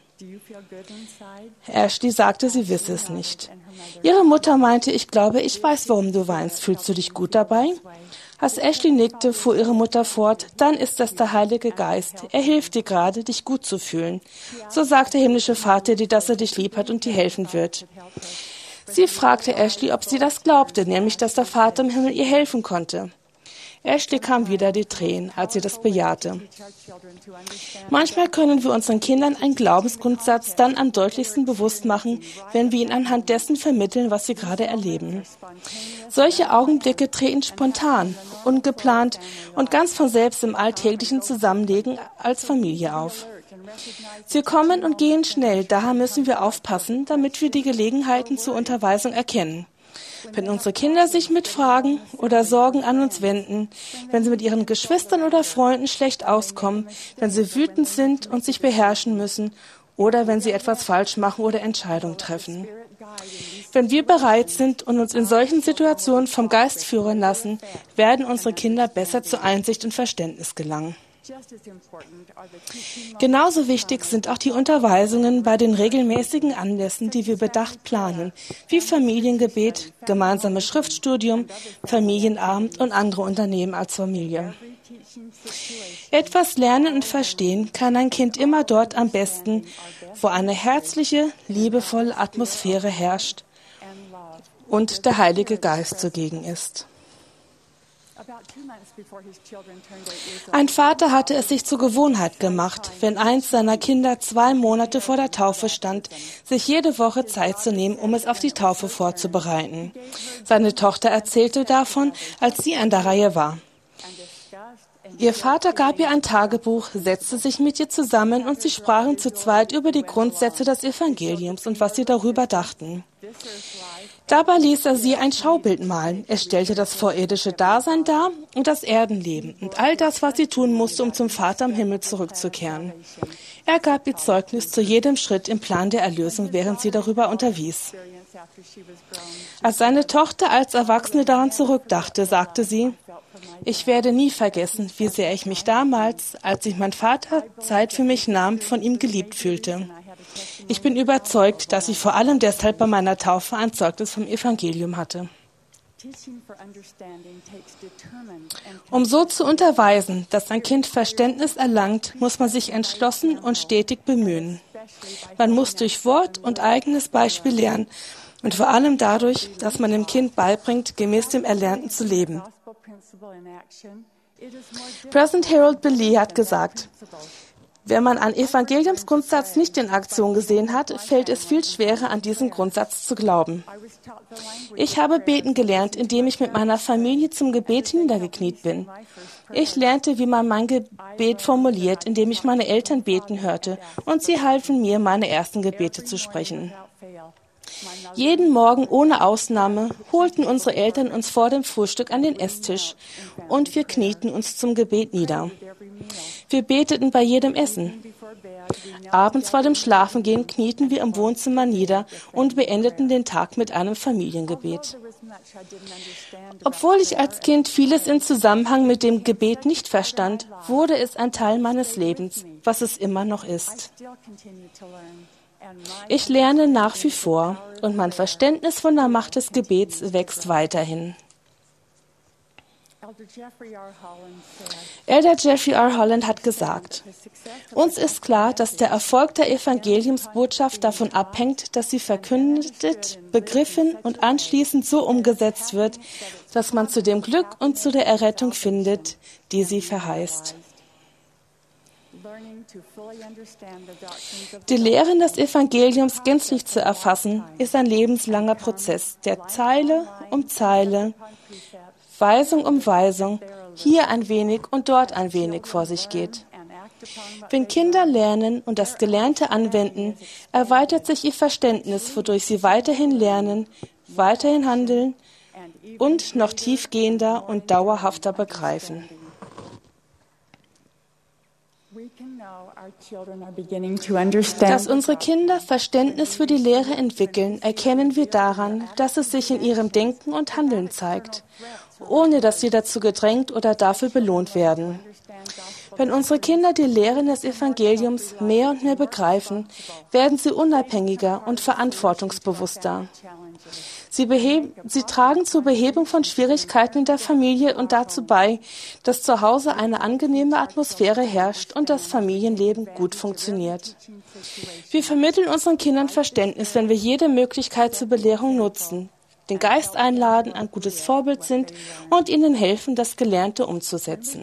Ashley sagte, sie wisse es nicht. Ihre Mutter meinte, ich glaube, ich weiß, warum du weinst. Fühlst du dich gut dabei? Als Ashley nickte, fuhr ihre Mutter fort, dann ist das der Heilige Geist. Er hilft dir gerade, dich gut zu fühlen. So sagt der himmlische Vater dir, dass er dich lieb hat und dir helfen wird. Sie fragte Ashley, ob sie das glaubte, nämlich, dass der Vater im Himmel ihr helfen konnte. Ashley kam wieder die Tränen, als sie das bejahte. Manchmal können wir unseren Kindern einen Glaubensgrundsatz dann am deutlichsten bewusst machen, wenn wir ihnen anhand dessen vermitteln, was sie gerade erleben. Solche Augenblicke treten spontan, ungeplant und ganz von selbst im alltäglichen Zusammenleben als Familie auf. Sie kommen und gehen schnell, daher müssen wir aufpassen, damit wir die Gelegenheiten zur Unterweisung erkennen. Wenn unsere Kinder sich mit Fragen oder Sorgen an uns wenden, wenn sie mit ihren Geschwistern oder Freunden schlecht auskommen, wenn sie wütend sind und sich beherrschen müssen oder wenn sie etwas falsch machen oder Entscheidungen treffen. Wenn wir bereit sind und uns in solchen Situationen vom Geist führen lassen, werden unsere Kinder besser zur Einsicht und Verständnis gelangen. Genauso wichtig sind auch die Unterweisungen bei den regelmäßigen Anlässen, die wir bedacht planen, wie Familiengebet, gemeinsames Schriftstudium, Familienabend und andere Unternehmen als Familie. Etwas lernen und verstehen kann ein Kind immer dort am besten, wo eine herzliche, liebevolle Atmosphäre herrscht und der Heilige Geist zugegen ist. Ein Vater hatte es sich zur Gewohnheit gemacht, wenn eins seiner Kinder zwei Monate vor der Taufe stand, sich jede Woche Zeit zu nehmen, um es auf die Taufe vorzubereiten. Seine Tochter erzählte davon, als sie an der Reihe war. Ihr Vater gab ihr ein Tagebuch, setzte sich mit ihr zusammen und sie sprachen zu zweit über die Grundsätze des Evangeliums und was sie darüber dachten. Dabei ließ er sie ein Schaubild malen. Es stellte das vorirdische Dasein dar und das Erdenleben und all das, was sie tun musste, um zum Vater im Himmel zurückzukehren. Er gab ihr Zeugnis zu jedem Schritt im Plan der Erlösung, während sie darüber unterwies. Als seine Tochter als Erwachsene daran zurückdachte, sagte sie, ich werde nie vergessen, wie sehr ich mich damals, als sich mein Vater Zeit für mich nahm, von ihm geliebt fühlte. Ich bin überzeugt, dass ich vor allem deshalb bei meiner Taufe ein Zeugnis vom Evangelium hatte. Um so zu unterweisen, dass ein Kind Verständnis erlangt, muss man sich entschlossen und stetig bemühen. Man muss durch Wort und eigenes Beispiel lernen und vor allem dadurch, dass man dem Kind beibringt, gemäß dem Erlernten zu leben. President Harold Billy hat gesagt, wenn man einen Evangeliumsgrundsatz nicht in Aktion gesehen hat, fällt es viel schwerer, an diesen Grundsatz zu glauben. Ich habe beten gelernt, indem ich mit meiner Familie zum Gebet niedergekniet bin. Ich lernte, wie man mein Gebet formuliert, indem ich meine Eltern beten hörte, und sie halfen mir, meine ersten Gebete zu sprechen. Jeden Morgen ohne Ausnahme holten unsere Eltern uns vor dem Frühstück an den Esstisch und wir knieten uns zum Gebet nieder. Wir beteten bei jedem Essen. Abends vor dem Schlafengehen knieten wir im Wohnzimmer nieder und beendeten den Tag mit einem Familiengebet. Obwohl ich als Kind vieles im Zusammenhang mit dem Gebet nicht verstand, wurde es ein Teil meines Lebens, was es immer noch ist. Ich lerne nach wie vor und mein Verständnis von der Macht des Gebets wächst weiterhin. Elder Jeffrey R. Holland hat gesagt, uns ist klar, dass der Erfolg der Evangeliumsbotschaft davon abhängt, dass sie verkündet, begriffen und anschließend so umgesetzt wird, dass man zu dem Glück und zu der Errettung findet, die sie verheißt. Die Lehren des Evangeliums gänzlich zu erfassen, ist ein lebenslanger Prozess, der Zeile um Zeile, Weisung um Weisung, hier ein wenig und dort ein wenig vor sich geht. Wenn Kinder lernen und das Gelernte anwenden, erweitert sich ihr Verständnis, wodurch sie weiterhin lernen, weiterhin handeln und noch tiefgehender und dauerhafter begreifen. Dass unsere Kinder Verständnis für die Lehre entwickeln, erkennen wir daran, dass es sich in ihrem Denken und Handeln zeigt, ohne dass sie dazu gedrängt oder dafür belohnt werden. Wenn unsere Kinder die Lehren des Evangeliums mehr und mehr begreifen, werden sie unabhängiger und verantwortungsbewusster. Sie, beheben, sie tragen zur Behebung von Schwierigkeiten in der Familie und dazu bei, dass zu Hause eine angenehme Atmosphäre herrscht und das Familienleben gut funktioniert. Wir vermitteln unseren Kindern Verständnis, wenn wir jede Möglichkeit zur Belehrung nutzen, den Geist einladen, ein gutes Vorbild sind und ihnen helfen, das Gelernte umzusetzen.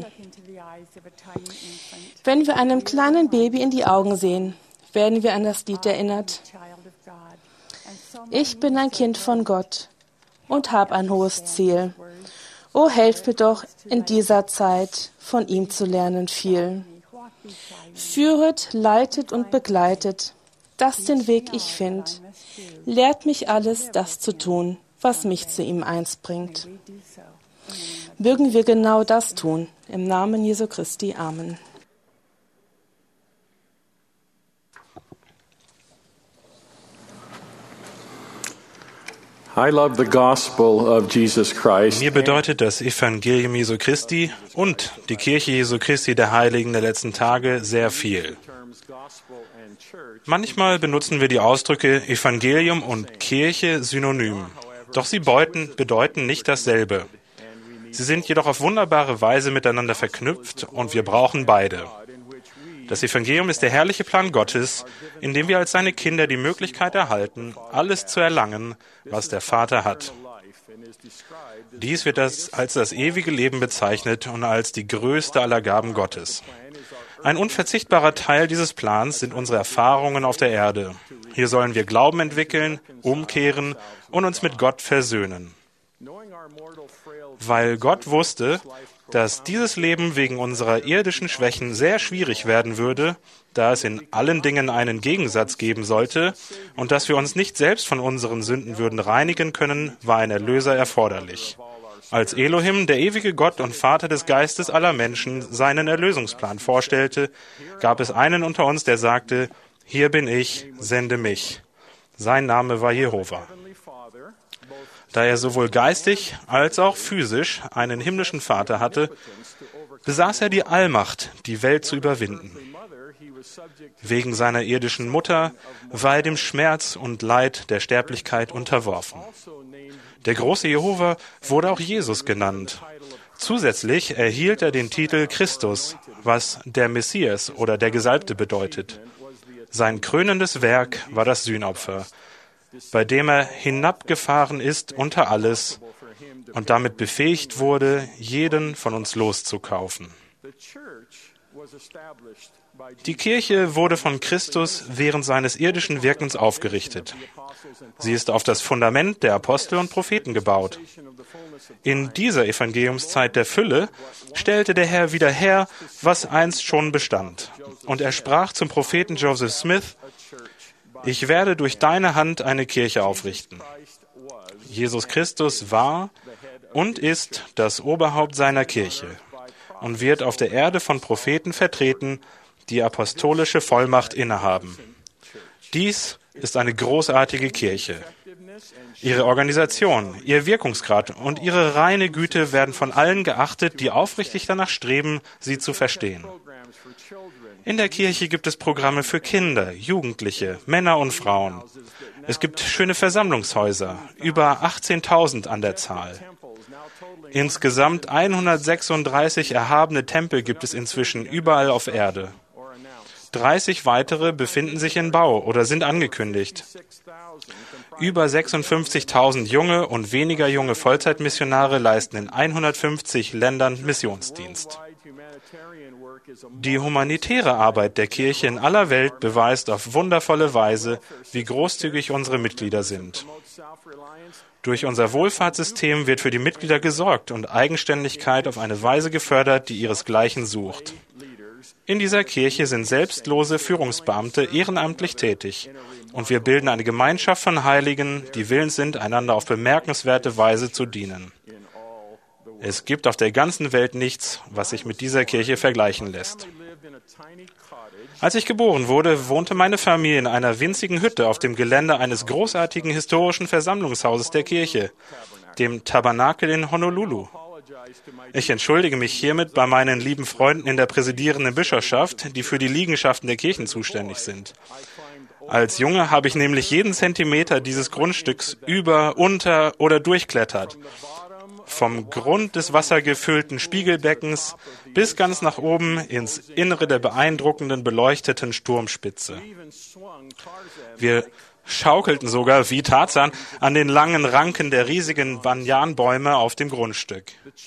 Wenn wir einem kleinen Baby in die Augen sehen, werden wir an das Lied erinnert. Ich bin ein Kind von Gott und habe ein hohes Ziel. O, helft mir doch in dieser Zeit, von ihm zu lernen viel. Führet, leitet und begleitet, das den Weg ich find. Lehrt mich alles, das zu tun, was mich zu ihm eins bringt. Mögen wir genau das tun. Im Namen Jesu Christi. Amen. I love the gospel of Jesus Christ. Mir bedeutet das Evangelium Jesu Christi und die Kirche Jesu Christi der Heiligen der letzten Tage sehr viel. Manchmal benutzen wir die Ausdrücke Evangelium und Kirche synonym, doch sie beuten, bedeuten nicht dasselbe. Sie sind jedoch auf wunderbare Weise miteinander verknüpft und wir brauchen beide. Das Evangelium ist der herrliche Plan Gottes, in dem wir als seine Kinder die Möglichkeit erhalten, alles zu erlangen, was der Vater hat. Dies wird das als das ewige Leben bezeichnet und als die größte aller Gaben Gottes. Ein unverzichtbarer Teil dieses Plans sind unsere Erfahrungen auf der Erde. Hier sollen wir Glauben entwickeln, umkehren und uns mit Gott versöhnen. Weil Gott wusste, dass dieses Leben wegen unserer irdischen Schwächen sehr schwierig werden würde, da es in allen Dingen einen Gegensatz geben sollte und dass wir uns nicht selbst von unseren Sünden würden reinigen können, war ein Erlöser erforderlich. Als Elohim, der ewige Gott und Vater des Geistes aller Menschen, seinen Erlösungsplan vorstellte, gab es einen unter uns, der sagte, hier bin ich, sende mich. Sein Name war Jehova. Da er sowohl geistig als auch physisch einen himmlischen Vater hatte, besaß er die Allmacht, die Welt zu überwinden. Wegen seiner irdischen Mutter war er dem Schmerz und Leid der Sterblichkeit unterworfen. Der große Jehova wurde auch Jesus genannt. Zusätzlich erhielt er den Titel Christus, was der Messias oder der Gesalbte bedeutet. Sein krönendes Werk war das Sühnopfer, bei dem er hinabgefahren ist unter alles und damit befähigt wurde, jeden von uns loszukaufen. Die Kirche wurde von Christus während seines irdischen Wirkens aufgerichtet. Sie ist auf das Fundament der Apostel und Propheten gebaut. In dieser Evangeliumszeit der Fülle stellte der Herr wieder her, was einst schon bestand. Und er sprach zum Propheten Joseph Smith, ich werde durch deine Hand eine Kirche aufrichten. Jesus Christus war und ist das Oberhaupt seiner Kirche und wird auf der Erde von Propheten vertreten, die apostolische Vollmacht innehaben. Dies ist eine großartige Kirche. Ihre Organisation, ihr Wirkungsgrad und ihre reine Güte werden von allen geachtet, die aufrichtig danach streben, sie zu verstehen. In der Kirche gibt es Programme für Kinder, Jugendliche, Männer und Frauen. Es gibt schöne Versammlungshäuser, über achtzehntausend an der Zahl. Insgesamt hundertsechsunddreißig erhabene Tempel gibt es inzwischen überall auf Erde. dreißig weitere befinden sich in Bau oder sind angekündigt. Über sechsundfünfzigtausend junge und weniger junge Vollzeitmissionare leisten in hundertfünfzig Ländern Missionsdienst. Die humanitäre Arbeit der Kirche in aller Welt beweist auf wundervolle Weise, wie großzügig unsere Mitglieder sind. Durch unser Wohlfahrtssystem wird für die Mitglieder gesorgt und Eigenständigkeit auf eine Weise gefördert, die ihresgleichen sucht. In dieser Kirche sind selbstlose Führungsbeamte ehrenamtlich tätig und wir bilden eine Gemeinschaft von Heiligen, die willens sind, einander auf bemerkenswerte Weise zu dienen. Es gibt auf der ganzen Welt nichts, was sich mit dieser Kirche vergleichen lässt. Als ich geboren wurde, wohnte meine Familie in einer winzigen Hütte auf dem Gelände eines großartigen historischen Versammlungshauses der Kirche, dem Tabernakel in Honolulu. Ich entschuldige mich hiermit bei meinen lieben Freunden in der präsidierenden Bischofschaft, die für die Liegenschaften der Kirchen zuständig sind. Als Junge habe ich nämlich jeden Zentimeter dieses Grundstücks über, unter oder durchklettert. Vom Grund des wassergefüllten Spiegelbeckens bis ganz nach oben ins Innere der beeindruckenden beleuchteten Sturmspitze. Wir schaukelten sogar wie Tarzan an den langen Ranken der riesigen Banyanbäume auf dem Grundstück.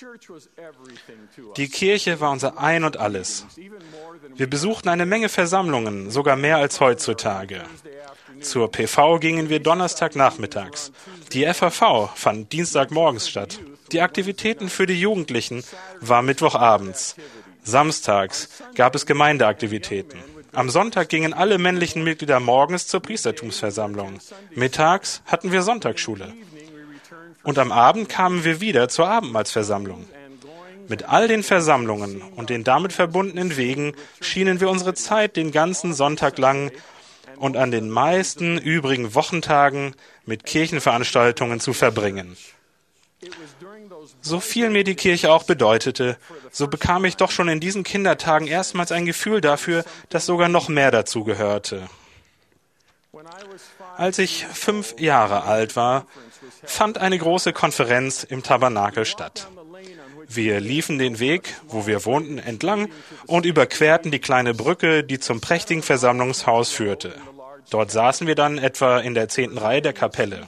Die Kirche war unser Ein und Alles. Wir besuchten eine Menge Versammlungen, sogar mehr als heutzutage. Zur P V gingen wir Donnerstagnachmittags. Die F A V fand Dienstagmorgens statt. Die Aktivitäten für die Jugendlichen war Mittwochabends. Samstags gab es Gemeindeaktivitäten. Am Sonntag gingen alle männlichen Mitglieder morgens zur Priestertumsversammlung. Mittags hatten wir Sonntagsschule. Und am Abend kamen wir wieder zur Abendmahlsversammlung. Mit all den Versammlungen und den damit verbundenen Wegen schienen wir unsere Zeit den ganzen Sonntag lang und an den meisten übrigen Wochentagen mit Kirchenveranstaltungen zu verbringen. So viel mir die Kirche auch bedeutete, so bekam ich doch schon in diesen Kindertagen erstmals ein Gefühl dafür, dass sogar noch mehr dazu gehörte. Als ich fünf Jahre alt war, fand eine große Konferenz im Tabernakel statt. Wir liefen den Weg, wo wir wohnten, entlang und überquerten die kleine Brücke, die zum prächtigen Versammlungshaus führte. Dort saßen wir dann etwa in der zehnten Reihe der Kapelle.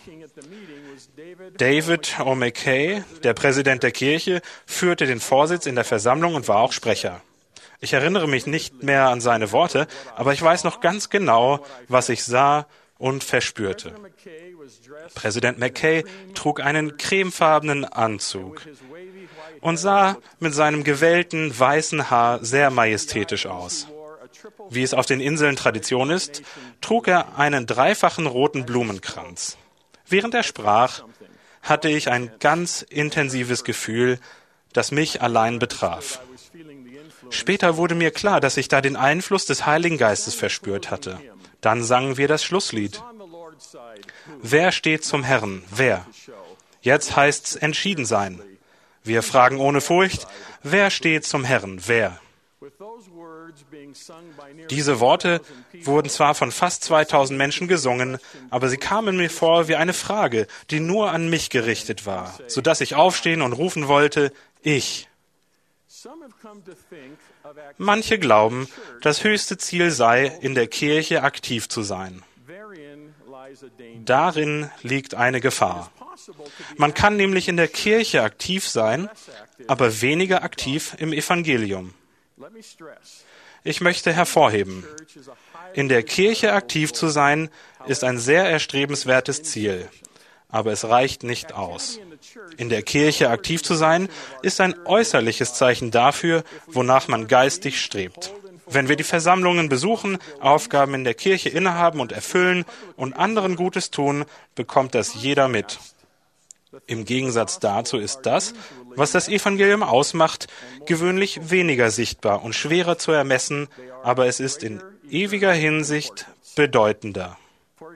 David O. McKay, der Präsident der Kirche, führte den Vorsitz in der Versammlung und war auch Sprecher. Ich erinnere mich nicht mehr an seine Worte, aber ich weiß noch ganz genau, was ich sah und verspürte. Präsident McKay trug einen cremefarbenen Anzug und sah mit seinem gewellten weißen Haar sehr majestätisch aus. Wie es auf den Inseln Tradition ist, trug er einen dreifachen roten Blumenkranz. Während er sprach, hatte ich ein ganz intensives Gefühl, das mich allein betraf. Später wurde mir klar, dass ich da den Einfluss des Heiligen Geistes verspürt hatte. Dann sangen wir das Schlusslied. Wer steht zum Herrn? Wer? Jetzt heißt's entschieden sein. Wir fragen ohne Furcht, wer steht zum Herrn? Wer? Diese Worte wurden zwar von fast zweitausend Menschen gesungen, aber sie kamen mir vor wie eine Frage, die nur an mich gerichtet war, sodass ich aufstehen und rufen wollte, ich. Manche glauben, das höchste Ziel sei, in der Kirche aktiv zu sein. Darin liegt eine Gefahr. Man kann nämlich in der Kirche aktiv sein, aber weniger aktiv im Evangelium. Ich möchte hervorheben, in der Kirche aktiv zu sein, ist ein sehr erstrebenswertes Ziel, aber es reicht nicht aus. In der Kirche aktiv zu sein, ist ein äußerliches Zeichen dafür, wonach man geistig strebt. Wenn wir die Versammlungen besuchen, Aufgaben in der Kirche innehaben und erfüllen und anderen Gutes tun, bekommt das jeder mit. Im Gegensatz dazu ist das, was das Evangelium ausmacht, gewöhnlich weniger sichtbar und schwerer zu ermessen, aber es ist in ewiger Hinsicht bedeutender.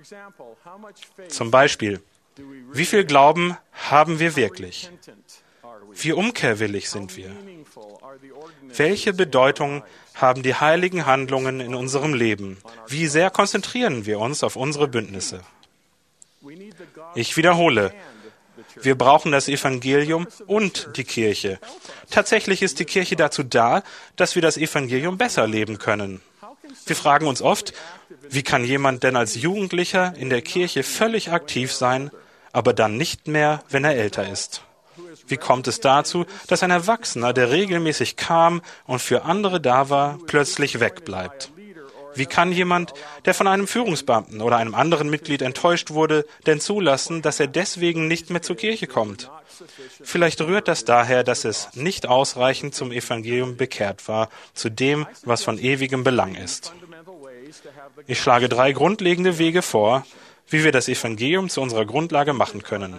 Zum Beispiel, wie viel Glauben haben wir wirklich? Wie umkehrwillig sind wir? Welche Bedeutung haben die heiligen Handlungen in unserem Leben? Wie sehr konzentrieren wir uns auf unsere Bündnisse? Ich wiederhole, wir brauchen das Evangelium und die Kirche. Tatsächlich ist die Kirche dazu da, dass wir das Evangelium besser leben können. Wir fragen uns oft, wie kann jemand denn als Jugendlicher in der Kirche völlig aktiv sein, aber dann nicht mehr, wenn er älter ist? Wie kommt es dazu, dass ein Erwachsener, der regelmäßig kam und für andere da war, plötzlich wegbleibt? Wie kann jemand, der von einem Führungsbeamten oder einem anderen Mitglied enttäuscht wurde, denn zulassen, dass er deswegen nicht mehr zur Kirche kommt? Vielleicht rührt das daher, dass es nicht ausreichend zum Evangelium bekehrt war, zu dem, was von ewigem Belang ist. Ich schlage drei grundlegende Wege vor, wie wir das Evangelium zu unserer Grundlage machen können.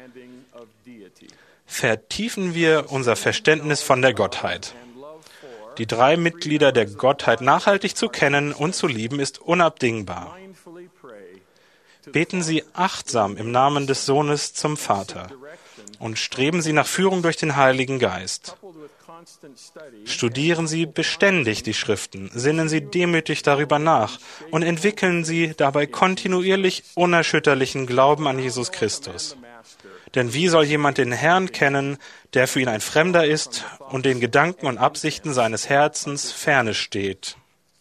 Vertiefen wir unser Verständnis von der Gottheit. Die drei Mitglieder der Gottheit nachhaltig zu kennen und zu lieben, ist unabdingbar. Beten Sie achtsam im Namen des Sohnes zum Vater und streben Sie nach Führung durch den Heiligen Geist. Studieren Sie beständig die Schriften, sinnen Sie demütig darüber nach und entwickeln Sie dabei kontinuierlich unerschütterlichen Glauben an Jesus Christus. Denn wie soll jemand den Herrn kennen, der für ihn ein Fremder ist und den Gedanken und Absichten seines Herzens ferne steht?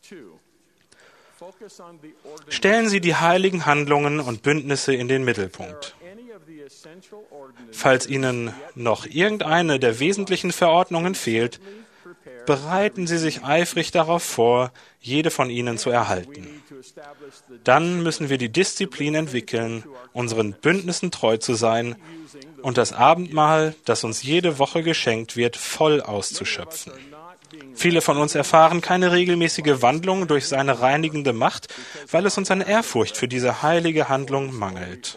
Stellen Sie die heiligen Handlungen und Bündnisse in den Mittelpunkt. Falls Ihnen noch irgendeine der wesentlichen Verordnungen fehlt, bereiten Sie sich eifrig darauf vor, jede von ihnen zu erhalten. Dann müssen wir die Disziplin entwickeln, unseren Bündnissen treu zu sein und das Abendmahl, das uns jede Woche geschenkt wird, voll auszuschöpfen. Viele von uns erfahren keine regelmäßige Wandlung durch seine reinigende Macht, weil es uns an Ehrfurcht für diese heilige Handlung mangelt.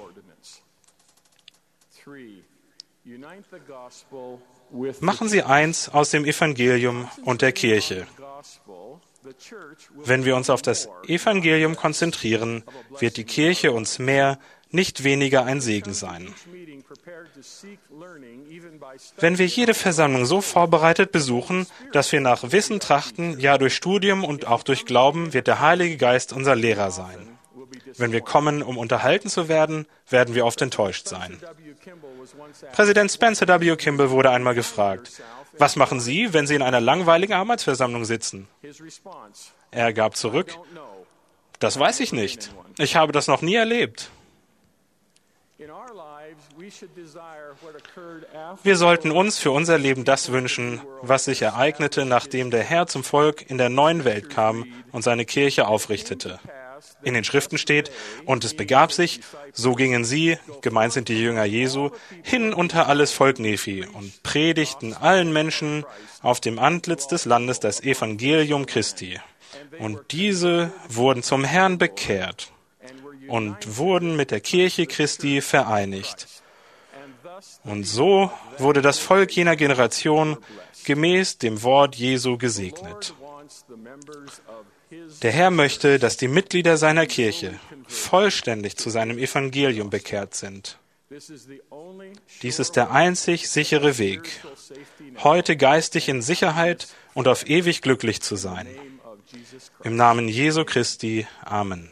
Machen Sie eins aus dem Evangelium und der Kirche. Wenn wir uns auf das Evangelium konzentrieren, wird die Kirche uns mehr, nicht weniger ein Segen sein. Wenn wir jede Versammlung so vorbereitet besuchen, dass wir nach Wissen trachten, ja durch Studium und auch durch Glauben, wird der Heilige Geist unser Lehrer sein. Wenn wir kommen, um unterhalten zu werden, werden wir oft enttäuscht sein. Präsident Spencer W. Kimball wurde einmal gefragt, was machen Sie, wenn Sie in einer langweiligen Arbeitsversammlung sitzen? Er gab zurück, das weiß ich nicht. Ich habe das noch nie erlebt. Wir sollten uns für unser Leben das wünschen, was sich ereignete, nachdem der Herr zum Volk in der neuen Welt kam und seine Kirche aufrichtete. In den Schriften steht, und es begab sich, so gingen sie, gemeint sind die Jünger Jesu, hin unter alles Volk Nephi und predigten allen Menschen auf dem Antlitz des Landes das Evangelium Christi. Und diese wurden zum Herrn bekehrt und wurden mit der Kirche Christi vereinigt. Und so wurde das Volk jener Generation gemäß dem Wort Jesu gesegnet. Der Herr möchte, dass die Mitglieder seiner Kirche vollständig zu seinem Evangelium bekehrt sind. Dies ist der einzig sichere Weg, heute geistig in Sicherheit und auf ewig glücklich zu sein. Im Namen Jesu Christi. Amen.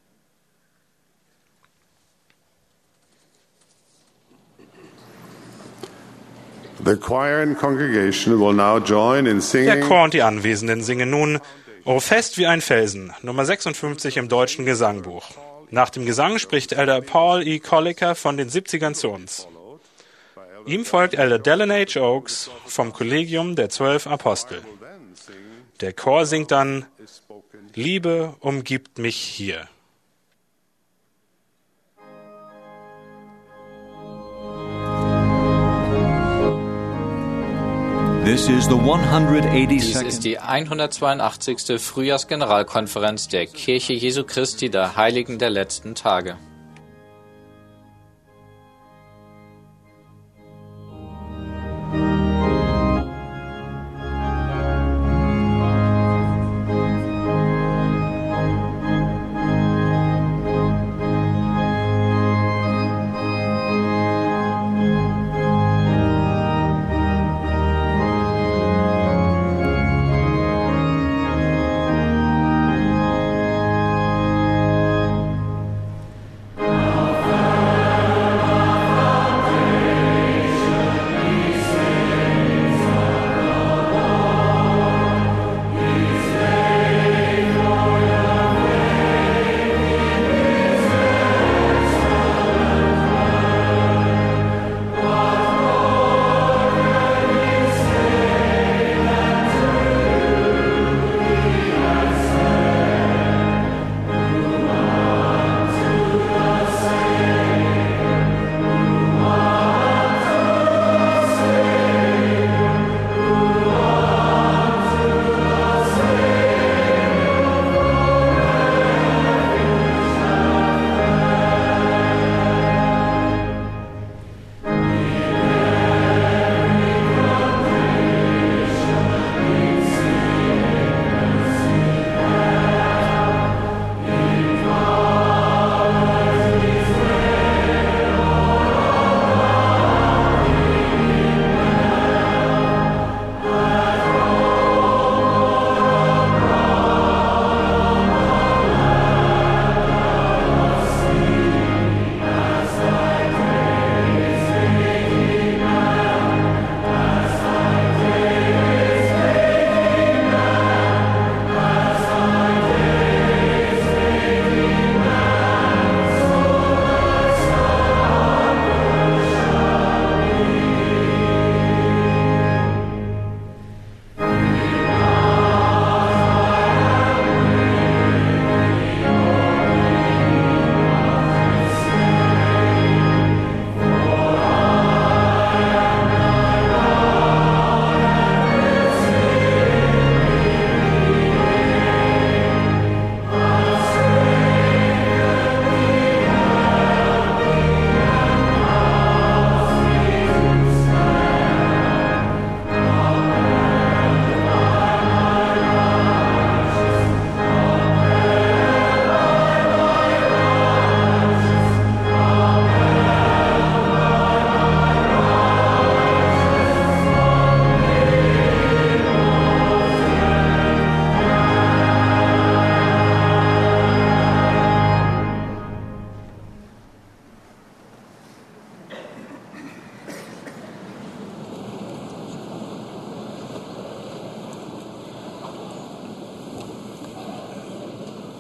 The choir and congregation will now join in singing. Der Chor und die Anwesenden singen nun O fest wie ein Felsen, Nummer sechsundfünfzig im deutschen Gesangbuch. Nach dem Gesang spricht Elder Paul E. Colliker von den siebzigern zu uns. Ihm folgt Elder Dallin H. Oaks vom Kollegium der Zwölf Apostel. Der Chor singt dann Liebe umgibt mich hier. This is the one hundred Dies eighty-second. ist die hundertzweiundachtzigste Frühjahrsgeneralkonferenz der Kirche Jesu Christi der Heiligen der letzten Tage.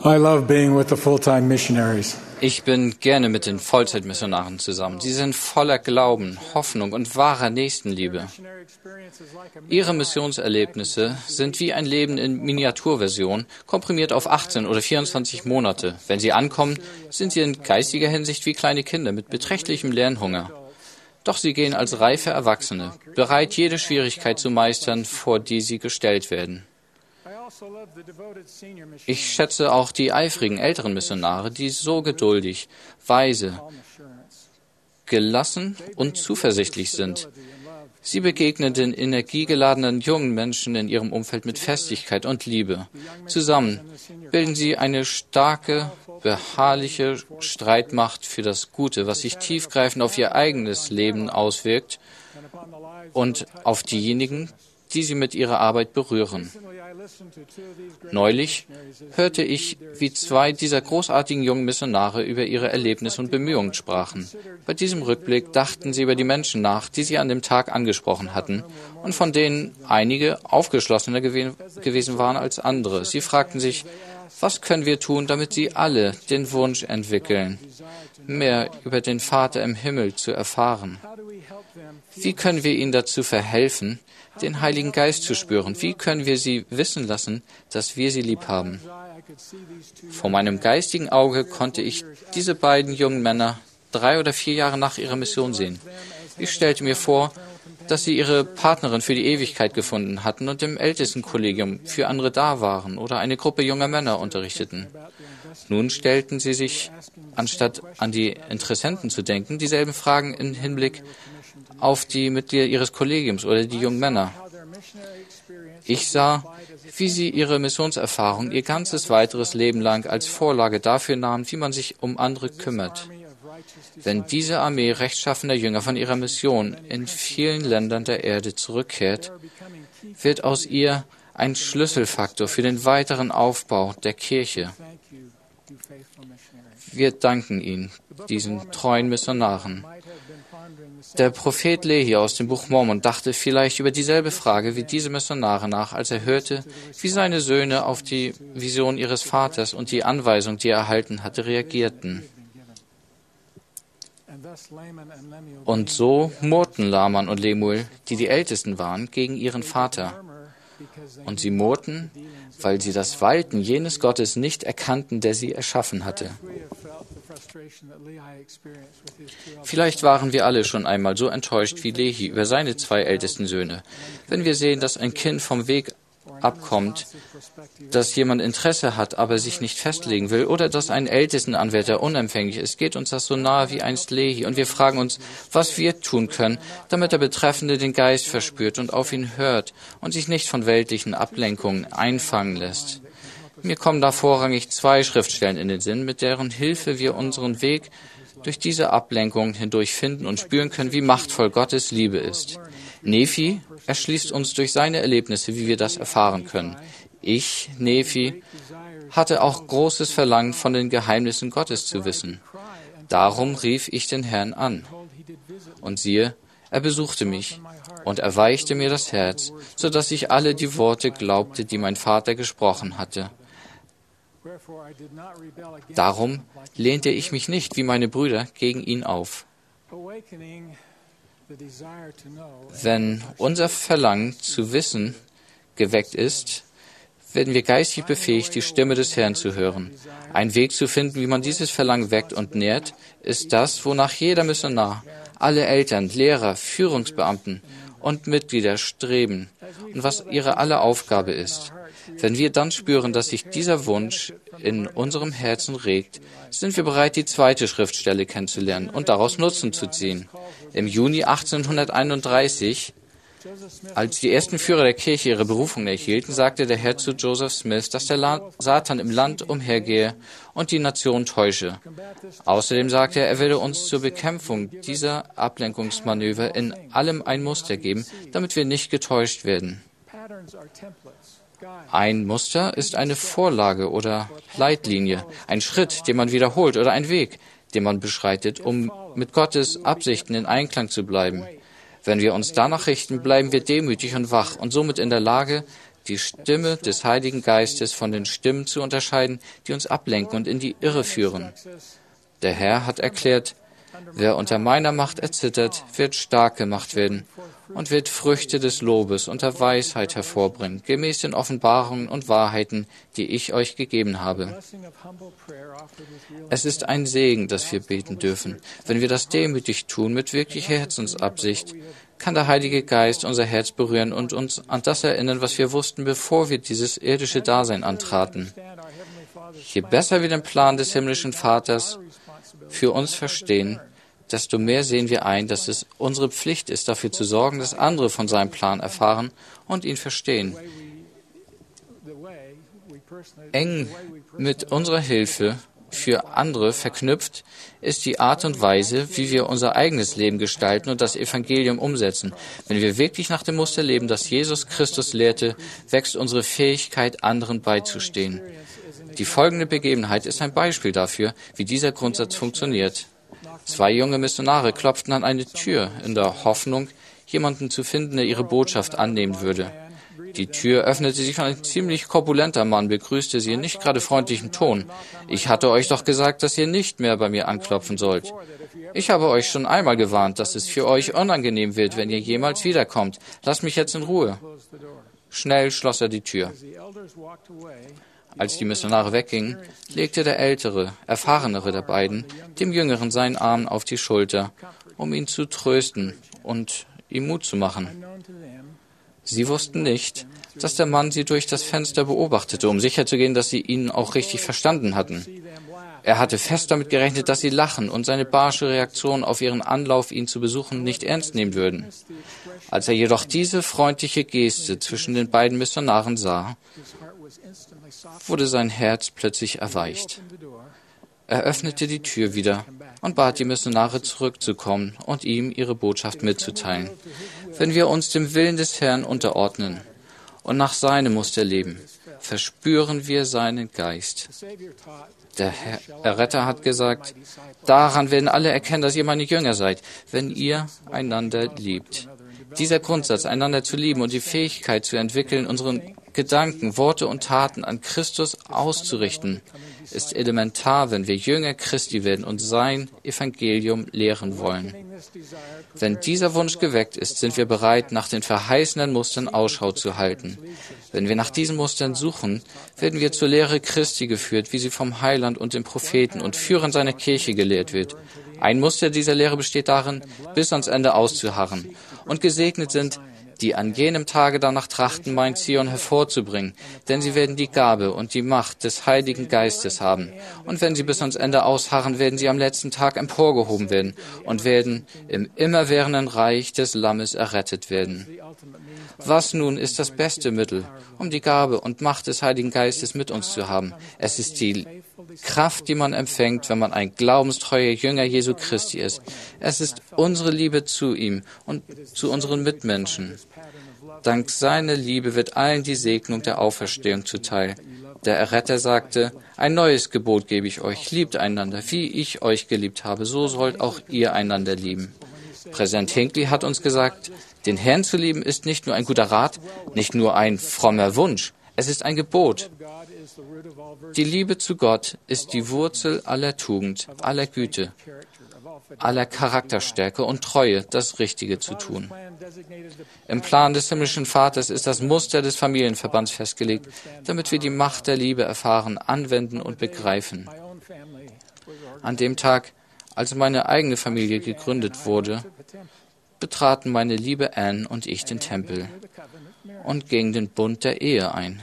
I love being with the full-time missionaries. Ich bin gerne mit den Vollzeitmissionaren zusammen. Sie sind voller Glauben, Hoffnung und wahrer Nächstenliebe. Ihre Missionserlebnisse sind wie ein Leben in Miniaturversion, komprimiert auf achtzehn oder vierundzwanzig Monate. Wenn sie ankommen, sind sie in geistiger Hinsicht wie kleine Kinder mit beträchtlichem Lernhunger. Doch sie gehen als reife Erwachsene, bereit, jede Schwierigkeit zu meistern, vor die sie gestellt werden. Ich schätze auch die eifrigen älteren Missionare, die so geduldig, weise, gelassen und zuversichtlich sind. Sie begegnen den energiegeladenen jungen Menschen in ihrem Umfeld mit Festigkeit und Liebe. Zusammen bilden sie eine starke, beharrliche Streitmacht für das Gute, was sich tiefgreifend auf ihr eigenes Leben auswirkt und auf diejenigen, die sie mit ihrer Arbeit berühren. Neulich hörte ich, wie zwei dieser großartigen jungen Missionare über ihre Erlebnisse und Bemühungen sprachen. Bei diesem Rückblick dachten sie über die Menschen nach, die sie an dem Tag angesprochen hatten und von denen einige aufgeschlossener gew- gewesen waren als andere. Sie fragten sich, was können wir tun, damit sie alle den Wunsch entwickeln, mehr über den Vater im Himmel zu erfahren? Wie können wir ihnen dazu verhelfen, den Heiligen Geist zu spüren? Wie können wir sie wissen lassen, dass wir sie lieb haben? Vor meinem geistigen Auge konnte ich diese beiden jungen Männer drei oder vier Jahre nach ihrer Mission sehen. Ich stellte mir vor, dass sie ihre Partnerin für die Ewigkeit gefunden hatten und im Ältestenkollegium für andere da waren oder eine Gruppe junger Männer unterrichteten. Nun stellten sie sich, anstatt an die Interessenten zu denken, dieselben Fragen im Hinblick auf die Mitglieder ihres Kollegiums oder die jungen Männer. Ich sah, wie sie ihre Missionserfahrung ihr ganzes weiteres Leben lang als Vorlage dafür nahmen, wie man sich um andere kümmert. Wenn diese Armee rechtschaffener Jünger von ihrer Mission in vielen Ländern der Erde zurückkehrt, wird aus ihr ein Schlüsselfaktor für den weiteren Aufbau der Kirche. Wir danken Ihnen, diesen treuen Missionaren. Der Prophet Lehi aus dem Buch Mormon dachte vielleicht über dieselbe Frage wie diese Missionare nach, als er hörte, wie seine Söhne auf die Vision ihres Vaters und die Anweisung, die er erhalten hatte, reagierten. Und so murrten Laman und Lemuel, die die Ältesten waren, gegen ihren Vater. Und sie murrten, weil sie das Walten jenes Gottes nicht erkannten, der sie erschaffen hatte. Vielleicht waren wir alle schon einmal so enttäuscht wie Lehi über seine zwei ältesten Söhne. Wenn wir sehen, dass ein Kind vom Weg abkommt, dass jemand Interesse hat, aber sich nicht festlegen will, oder dass ein Ältestenanwärter unempfänglich ist, geht uns das so nahe wie einst Lehi. Und wir fragen uns, was wir tun können, damit der Betreffende den Geist verspürt und auf ihn hört und sich nicht von weltlichen Ablenkungen einfangen lässt. Mir kommen da vorrangig zwei Schriftstellen in den Sinn, mit deren Hilfe wir unseren Weg durch diese Ablenkung hindurch finden und spüren können, wie machtvoll Gottes Liebe ist. Nephi erschließt uns durch seine Erlebnisse, wie wir das erfahren können. Ich, Nephi, hatte auch großes Verlangen, von den Geheimnissen Gottes zu wissen. Darum rief ich den Herrn an. Und siehe, er besuchte mich und erweichte mir das Herz, so dass ich alle die Worte glaubte, die mein Vater gesprochen hatte. Darum lehnte ich mich nicht, wie meine Brüder, gegen ihn auf. Wenn unser Verlangen zu wissen geweckt ist, werden wir geistig befähigt, die Stimme des Herrn zu hören. Ein Weg zu finden, wie man dieses Verlangen weckt und nährt, ist das, wonach jeder Missionar, alle Eltern, Lehrer, Führungsbeamten und Mitglieder streben und was ihre aller Aufgabe ist. Wenn wir dann spüren, dass sich dieser Wunsch in unserem Herzen regt, sind wir bereit, die zweite Schriftstelle kennenzulernen und daraus Nutzen zu ziehen. Im Juni achtzehnhunderteinunddreißig, als die ersten Führer der Kirche ihre Berufung erhielten, sagte der Herr zu Joseph Smith, dass der La- Satan im Land umhergehe und die Nation täusche. Außerdem sagte er, er werde uns zur Bekämpfung dieser Ablenkungsmanöver in allem ein Muster geben, damit wir nicht getäuscht werden. Ein Muster ist eine Vorlage oder Leitlinie, ein Schritt, den man wiederholt, oder ein Weg, den man beschreitet, um mit Gottes Absichten in Einklang zu bleiben. Wenn wir uns danach richten, bleiben wir demütig und wach und somit in der Lage, die Stimme des Heiligen Geistes von den Stimmen zu unterscheiden, die uns ablenken und in die Irre führen. Der Herr hat erklärt, wer unter meiner Macht erzittert, wird stark gemacht werden und wird Früchte des Lobes und der Weisheit hervorbringen, gemäß den Offenbarungen und Wahrheiten, die ich euch gegeben habe. Es ist ein Segen, dass wir beten dürfen. Wenn wir das demütig tun, mit wirklicher Herzensabsicht, kann der Heilige Geist unser Herz berühren und uns an das erinnern, was wir wussten, bevor wir dieses irdische Dasein antraten. Je besser wir den Plan des himmlischen Vaters für uns verstehen, desto mehr sehen wir ein, dass es unsere Pflicht ist, dafür zu sorgen, dass andere von seinem Plan erfahren und ihn verstehen. Eng mit unserer Hilfe für andere verknüpft ist die Art und Weise, wie wir unser eigenes Leben gestalten und das Evangelium umsetzen. Wenn wir wirklich nach dem Muster leben, das Jesus Christus lehrte, wächst unsere Fähigkeit, anderen beizustehen. Die folgende Begebenheit ist ein Beispiel dafür, wie dieser Grundsatz funktioniert. Zwei junge Missionare klopften an eine Tür in der Hoffnung, jemanden zu finden, der ihre Botschaft annehmen würde. Die Tür öffnete sich und ein ziemlich korpulenter Mann begrüßte sie in nicht gerade freundlichem Ton. »Ich hatte euch doch gesagt, dass ihr nicht mehr bei mir anklopfen sollt. Ich habe euch schon einmal gewarnt, dass es für euch unangenehm wird, wenn ihr jemals wiederkommt. Lasst mich jetzt in Ruhe.« Schnell schloss er die Tür. Als die Missionare weggingen, legte der ältere, erfahrenere der beiden dem Jüngeren seinen Arm auf die Schulter, um ihn zu trösten und ihm Mut zu machen. Sie wussten nicht, dass der Mann sie durch das Fenster beobachtete, um sicherzugehen, dass sie ihn auch richtig verstanden hatten. Er hatte fest damit gerechnet, dass sie lachen und seine barsche Reaktion auf ihren Anlauf, ihn zu besuchen, nicht ernst nehmen würden. Als er jedoch diese freundliche Geste zwischen den beiden Missionaren sah, wurde sein Herz plötzlich erweicht. Er öffnete die Tür wieder und bat die Missionare zurückzukommen und ihm ihre Botschaft mitzuteilen. Wenn wir uns dem Willen des Herrn unterordnen und nach seinem Muster leben, verspüren wir seinen Geist. Der Herr, Erretter hat gesagt, daran werden alle erkennen, dass ihr meine Jünger seid, wenn ihr einander liebt. Dieser Grundsatz, einander zu lieben und die Fähigkeit zu entwickeln, unseren Gedanken, Worte und Taten an Christus auszurichten, ist elementar, wenn wir Jünger Christi werden und sein Evangelium lehren wollen. Wenn dieser Wunsch geweckt ist, sind wir bereit, nach den verheißenen Mustern Ausschau zu halten. Wenn wir nach diesen Mustern suchen, werden wir zur Lehre Christi geführt, wie sie vom Heiland und den Propheten und Führern seiner Kirche gelehrt wird. Ein Muster dieser Lehre besteht darin, bis ans Ende auszuharren. Und gesegnet sind, die an jenem Tage danach trachten, mein Zion hervorzubringen, denn sie werden die Gabe und die Macht des Heiligen Geistes haben. Und wenn sie bis ans Ende ausharren, werden sie am letzten Tag emporgehoben werden und werden im immerwährenden Reich des Lammes errettet werden. Was nun ist das beste Mittel, um die Gabe und Macht des Heiligen Geistes mit uns zu haben? Es ist die Kraft, die man empfängt, wenn man ein glaubenstreuer Jünger Jesu Christi ist. Es ist unsere Liebe zu ihm und zu unseren Mitmenschen. Dank seiner Liebe wird allen die Segnung der Auferstehung zuteil. Der Erretter sagte, ein neues Gebot gebe ich euch, liebt einander, wie ich euch geliebt habe, so sollt auch ihr einander lieben. Präsident Hinckley hat uns gesagt, den Herrn zu lieben ist nicht nur ein guter Rat, nicht nur ein frommer Wunsch, es ist ein Gebot. Die Liebe zu Gott ist die Wurzel aller Tugend, aller Güte, aller Charakterstärke und Treue, das Richtige zu tun. Im Plan des himmlischen Vaters ist das Muster des Familienverbands festgelegt, damit wir die Macht der Liebe erfahren, anwenden und begreifen. An dem Tag, als meine eigene Familie gegründet wurde, betraten meine liebe Anne und ich den Tempel und gingen den Bund der Ehe ein.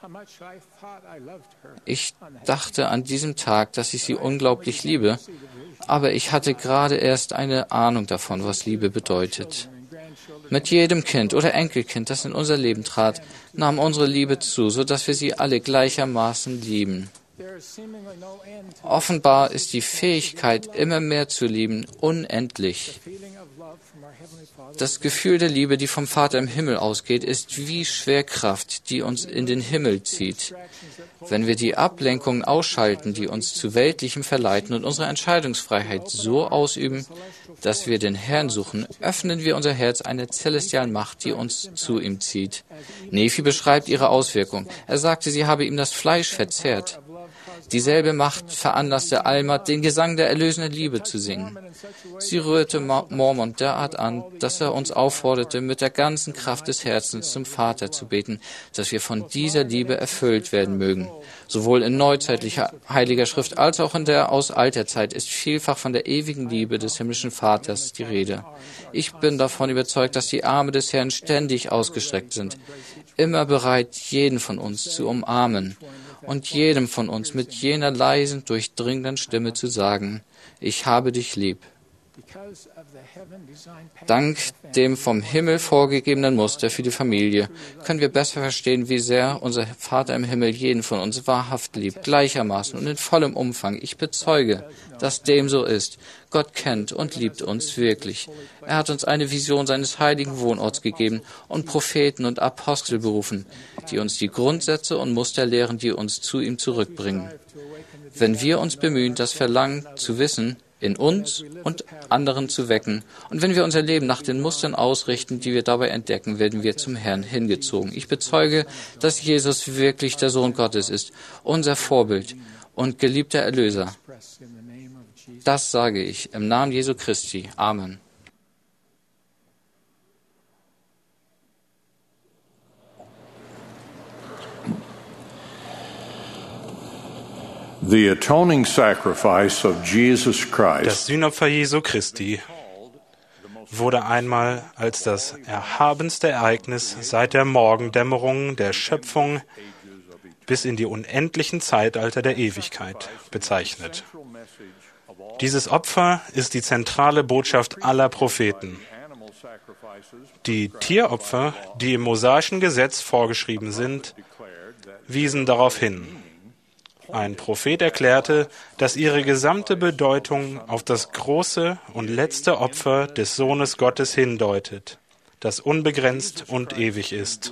Ich dachte an diesem Tag, dass ich sie unglaublich liebe, aber ich hatte gerade erst eine Ahnung davon, was Liebe bedeutet. Mit jedem Kind oder Enkelkind, das in unser Leben trat, nahm unsere Liebe zu, sodass wir sie alle gleichermaßen lieben. Offenbar ist die Fähigkeit, immer mehr zu lieben, unendlich. Das Gefühl der Liebe, die vom Vater im Himmel ausgeht, ist wie Schwerkraft, die uns in den Himmel zieht. Wenn wir die Ablenkungen ausschalten, die uns zu Weltlichem verleiten und unsere Entscheidungsfreiheit so ausüben, dass wir den Herrn suchen, öffnen wir unser Herz einer celestialen Macht, die uns zu ihm zieht. Nephi beschreibt ihre Auswirkung. Er sagte, sie habe ihm das Fleisch verzehrt. Dieselbe Macht veranlasste Alma, den Gesang der erlösenden Liebe zu singen. Sie rührte Mormon derart an, dass er uns aufforderte, mit der ganzen Kraft des Herzens zum Vater zu beten, dass wir von dieser Liebe erfüllt werden mögen. Sowohl in neuzeitlicher heiliger Schrift als auch in der aus alter Zeit ist vielfach von der ewigen Liebe des himmlischen Vaters die Rede. Ich bin davon überzeugt, dass die Arme des Herrn ständig ausgestreckt sind, immer bereit, jeden von uns zu umarmen und jedem von uns mit jener leisen, durchdringenden Stimme zu sagen, ich habe dich lieb. Dank dem vom Himmel vorgegebenen Muster für die Familie können wir besser verstehen, wie sehr unser Vater im Himmel jeden von uns wahrhaft liebt, gleichermaßen und in vollem Umfang. Ich bezeuge, dass dem so ist. Gott kennt und liebt uns wirklich. Er hat uns eine Vision seines heiligen Wohnorts gegeben und Propheten und Apostel berufen, die uns die Grundsätze und Muster lehren, die uns zu ihm zurückbringen. Wenn wir uns bemühen, das Verlangen zu wissen, in uns und anderen zu wecken. Und wenn wir unser Leben nach den Mustern ausrichten, die wir dabei entdecken, werden wir zum Herrn hingezogen. Ich bezeuge, dass Jesus wirklich der Sohn Gottes ist, unser Vorbild und geliebter Erlöser. Das sage ich im Namen Jesu Christi. Amen. The atoning sacrifice of Jesus Christ. Das Sühnopfer Jesu Christi wurde einmal als das erhabenste Ereignis seit der Morgendämmerung der Schöpfung bis in die unendlichen Zeitalter der Ewigkeit bezeichnet. Dieses Opfer ist die zentrale Botschaft aller Propheten. Die Tieropfer, die im mosaischen Gesetz vorgeschrieben sind, wiesen darauf hin. Ein Prophet erklärte, dass ihre gesamte Bedeutung auf das große und letzte Opfer des Sohnes Gottes hindeutet, das unbegrenzt und ewig ist.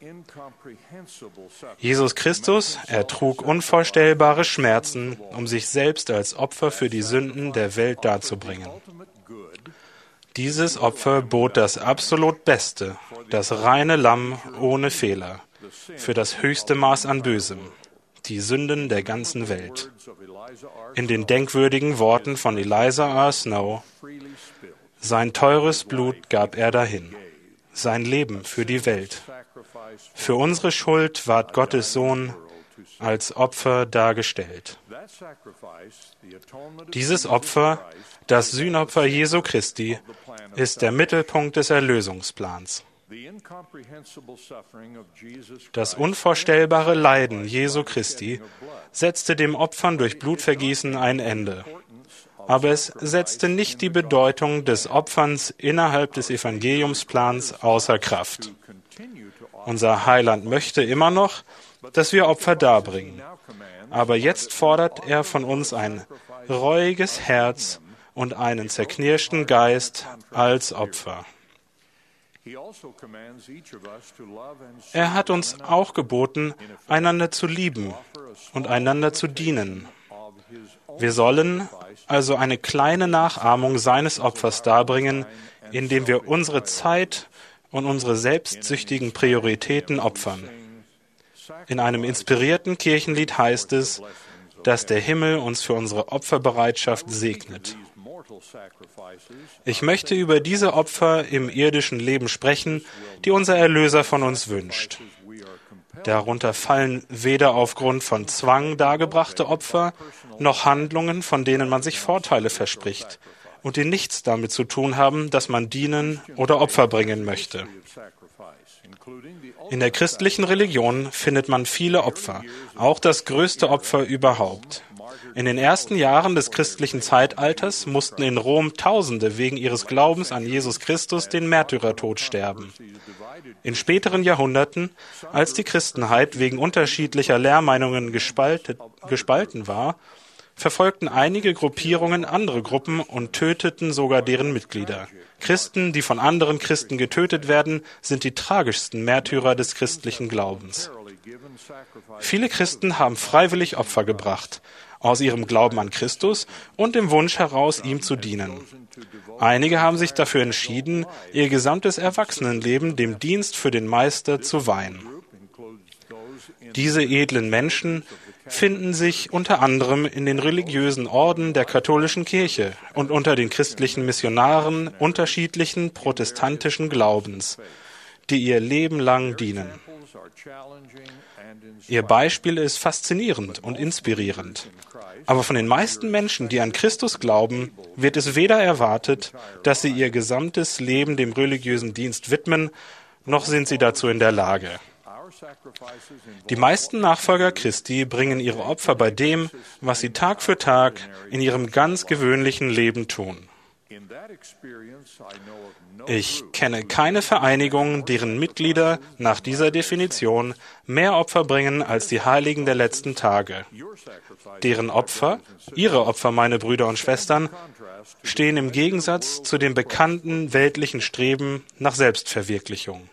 Jesus Christus ertrug unvorstellbare Schmerzen, um sich selbst als Opfer für die Sünden der Welt darzubringen. Dieses Opfer bot das absolut Beste, das reine Lamm ohne Fehler, für das höchste Maß an Bösem, die Sünden der ganzen Welt. In den denkwürdigen Worten von Eliza R. Snow: Sein teures Blut gab er dahin, sein Leben für die Welt. Für unsere Schuld ward Gottes Sohn als Opfer dargestellt. Dieses Opfer, das Sühnopfer Jesu Christi, ist der Mittelpunkt des Erlösungsplans. Das unvorstellbare Leiden Jesu Christi setzte dem Opfern durch Blutvergießen ein Ende. Aber es setzte nicht die Bedeutung des Opferns innerhalb des Evangeliumsplans außer Kraft. Unser Heiland möchte immer noch, dass wir Opfer darbringen. Aber jetzt fordert er von uns ein reuiges Herz und einen zerknirschten Geist als Opfer. Er hat uns auch geboten, einander zu lieben und einander zu dienen. Wir sollen also eine kleine Nachahmung seines Opfers darbringen, indem wir unsere Zeit und unsere selbstsüchtigen Prioritäten opfern. In einem inspirierten Kirchenlied heißt es, dass der Himmel uns für unsere Opferbereitschaft segnet. Ich möchte über diese Opfer im irdischen Leben sprechen, die unser Erlöser von uns wünscht. Darunter fallen weder aufgrund von Zwang dargebrachte Opfer, noch Handlungen, von denen man sich Vorteile verspricht und die nichts damit zu tun haben, dass man dienen oder Opfer bringen möchte. In der christlichen Religion findet man viele Opfer, auch das größte Opfer überhaupt. In den ersten Jahren des christlichen Zeitalters mussten in Rom Tausende wegen ihres Glaubens an Jesus Christus den Märtyrertod sterben. In späteren Jahrhunderten, als die Christenheit wegen unterschiedlicher Lehrmeinungen gespaltet, gespalten war, verfolgten einige Gruppierungen andere Gruppen und töteten sogar deren Mitglieder. Christen, die von anderen Christen getötet werden, sind die tragischsten Märtyrer des christlichen Glaubens. Viele Christen haben freiwillig Opfer gebracht, aus ihrem Glauben an Christus und dem Wunsch heraus, ihm zu dienen. Einige haben sich dafür entschieden, ihr gesamtes Erwachsenenleben dem Dienst für den Meister zu weihen. Diese edlen Menschen finden sich unter anderem in den religiösen Orden der katholischen Kirche und unter den christlichen Missionaren unterschiedlichen protestantischen Glaubens, die ihr Leben lang dienen. Ihr Beispiel ist faszinierend und inspirierend. Aber von den meisten Menschen, die an Christus glauben, wird es weder erwartet, dass sie ihr gesamtes Leben dem religiösen Dienst widmen, noch sind sie dazu in der Lage. Die meisten Nachfolger Christi bringen ihre Opfer bei dem, was sie Tag für Tag in ihrem ganz gewöhnlichen Leben tun. Ich kenne keine Vereinigung, deren Mitglieder nach dieser Definition mehr Opfer bringen als die Heiligen der letzten Tage. Deren Opfer, ihre Opfer, meine Brüder und Schwestern, stehen im Gegensatz zu dem bekannten weltlichen Streben nach Selbstverwirklichung.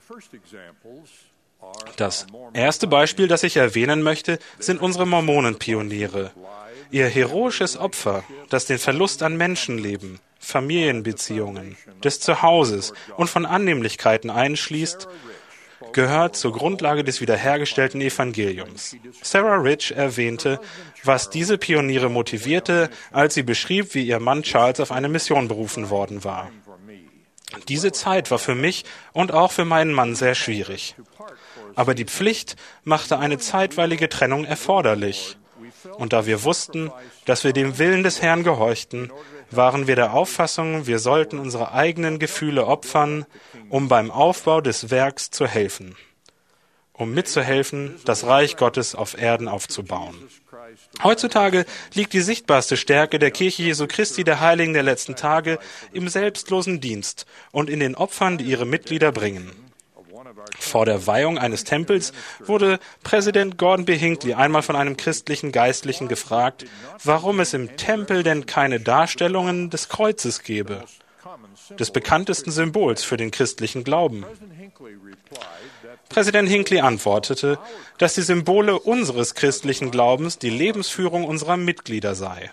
Das erste Beispiel, das ich erwähnen möchte, sind unsere Mormonenpioniere. Ihr heroisches Opfer, das den Verlust an Menschenleben, Familienbeziehungen, des Zuhauses und von Annehmlichkeiten einschließt, gehört zur Grundlage des wiederhergestellten Evangeliums. Sarah Rich erwähnte, was diese Pioniere motivierte, als sie beschrieb, wie ihr Mann Charles auf eine Mission berufen worden war. Diese Zeit war für mich und auch für meinen Mann sehr schwierig. Aber die Pflicht machte eine zeitweilige Trennung erforderlich. Und da wir wussten, dass wir dem Willen des Herrn gehorchten, waren wir der Auffassung, wir sollten unsere eigenen Gefühle opfern, um beim Aufbau des Werks zu helfen, um mitzuhelfen, das Reich Gottes auf Erden aufzubauen. Heutzutage liegt die sichtbarste Stärke der Kirche Jesu Christi, der Heiligen der letzten Tage, im selbstlosen Dienst und in den Opfern, die ihre Mitglieder bringen. Vor der Weihung eines Tempels wurde Präsident Gordon B. Hinckley einmal von einem christlichen Geistlichen gefragt, warum es im Tempel denn keine Darstellungen des Kreuzes gäbe, des bekanntesten Symbols für den christlichen Glauben. Präsident Hinckley antwortete, dass die Symbole unseres christlichen Glaubens die Lebensführung unserer Mitglieder sei.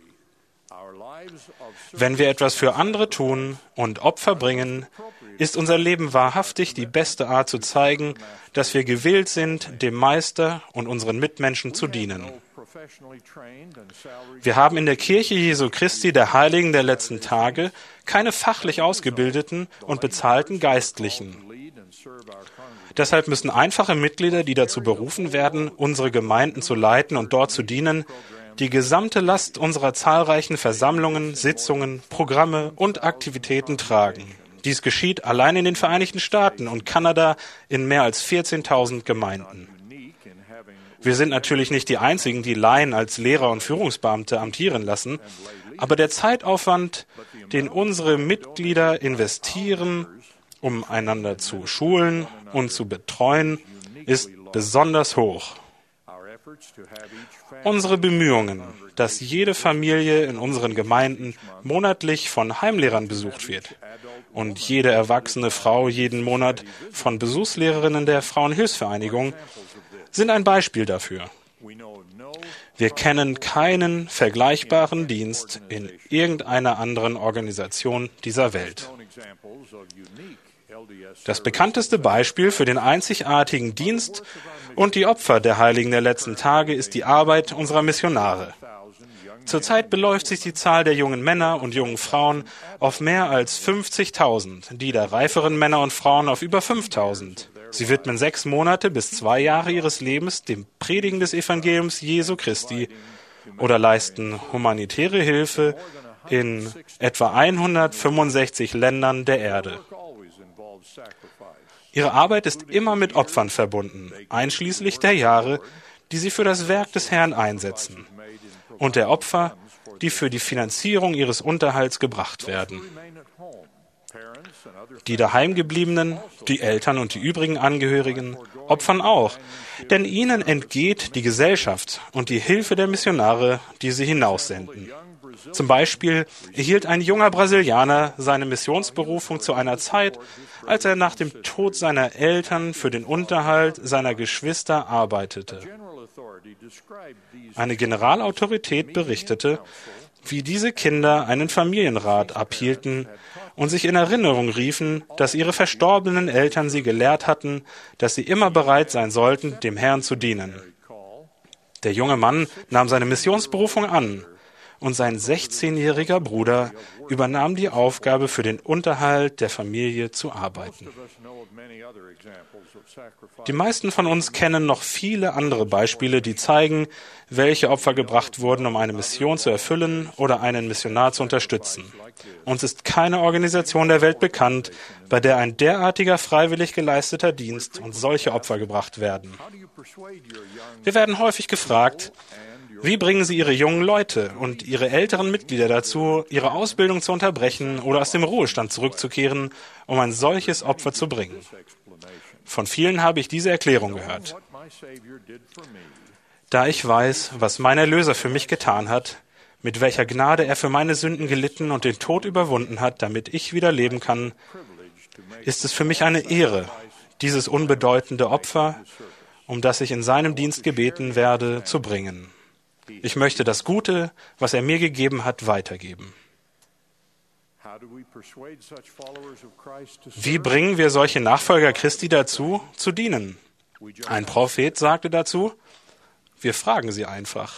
Wenn wir etwas für andere tun und Opfer bringen, ist unser Leben wahrhaftig die beste Art zu zeigen, dass wir gewillt sind, dem Meister und unseren Mitmenschen zu dienen. Wir haben in der Kirche Jesu Christi, der Heiligen der letzten Tage, keine fachlich ausgebildeten und bezahlten Geistlichen. Deshalb müssen einfache Mitglieder, die dazu berufen werden, unsere Gemeinden zu leiten und dort zu dienen, die gesamte Last unserer zahlreichen Versammlungen, Sitzungen, Programme und Aktivitäten tragen. Dies geschieht allein in den Vereinigten Staaten und Kanada in mehr als vierzehntausend Gemeinden. Wir sind natürlich nicht die Einzigen, die Laien als Lehrer und Führungsbeamte amtieren lassen, aber der Zeitaufwand, den unsere Mitglieder investieren, um einander zu schulen und zu betreuen, ist besonders hoch. Unsere Bemühungen, dass jede Familie in unseren Gemeinden monatlich von Heimlehrern besucht wird und jede erwachsene Frau jeden Monat von Besuchslehrerinnen der Frauenhilfsvereinigung, sind ein Beispiel dafür. Wir kennen keinen vergleichbaren Dienst in irgendeiner anderen Organisation dieser Welt. Das bekannteste Beispiel für den einzigartigen Dienst und die Opfer der Heiligen der letzten Tage ist die Arbeit unserer Missionare. Zurzeit beläuft sich die Zahl der jungen Männer und jungen Frauen auf mehr als fünfzigtausend, die der reiferen Männer und Frauen auf über fünftausend. Sie widmen sechs Monate bis zwei Jahre ihres Lebens dem Predigen des Evangeliums Jesu Christi oder leisten humanitäre Hilfe in etwa hundertfünfundsechzig Ländern der Erde. Ihre Arbeit ist immer mit Opfern verbunden, einschließlich der Jahre, die sie für das Werk des Herrn einsetzen. und der Opfer, die für die Finanzierung ihres Unterhalts gebracht werden. Die daheimgebliebenen, die Eltern und die übrigen Angehörigen opfern auch, denn ihnen entgeht die Gesellschaft und die Hilfe der Missionare, die sie hinaussenden. Zum Beispiel erhielt ein junger Brasilianer seine Missionsberufung zu einer Zeit, als er nach dem Tod seiner Eltern für den Unterhalt seiner Geschwister arbeitete. Eine Generalautorität berichtete, wie diese Kinder einen Familienrat abhielten und sich in Erinnerung riefen, dass ihre verstorbenen Eltern sie gelehrt hatten, dass sie immer bereit sein sollten, dem Herrn zu dienen. Der junge Mann nahm seine Missionsberufung an und sein sechzehnjähriger Bruder übernahm die Aufgabe, für den Unterhalt der Familie zu arbeiten. Die meisten von uns kennen noch viele andere Beispiele, die zeigen, welche Opfer gebracht wurden, um eine Mission zu erfüllen oder einen Missionar zu unterstützen. Uns ist keine Organisation der Welt bekannt, bei der ein derartiger freiwillig geleisteter Dienst und solche Opfer gebracht werden. Wir werden häufig gefragt, wie bringen Sie Ihre jungen Leute und Ihre älteren Mitglieder dazu, ihre Ausbildung zu unterbrechen oder aus dem Ruhestand zurückzukehren, um ein solches Opfer zu bringen? Von vielen habe ich diese Erklärung gehört. Da ich weiß, was mein Erlöser für mich getan hat, mit welcher Gnade er für meine Sünden gelitten und den Tod überwunden hat, damit ich wieder leben kann, ist es für mich eine Ehre, dieses unbedeutende Opfer, um das ich in seinem Dienst gebeten werde, zu bringen. Ich möchte das Gute, was er mir gegeben hat, weitergeben. Wie bringen wir solche Nachfolger Christi dazu, zu dienen? Ein Prophet sagte dazu, wir fragen sie einfach.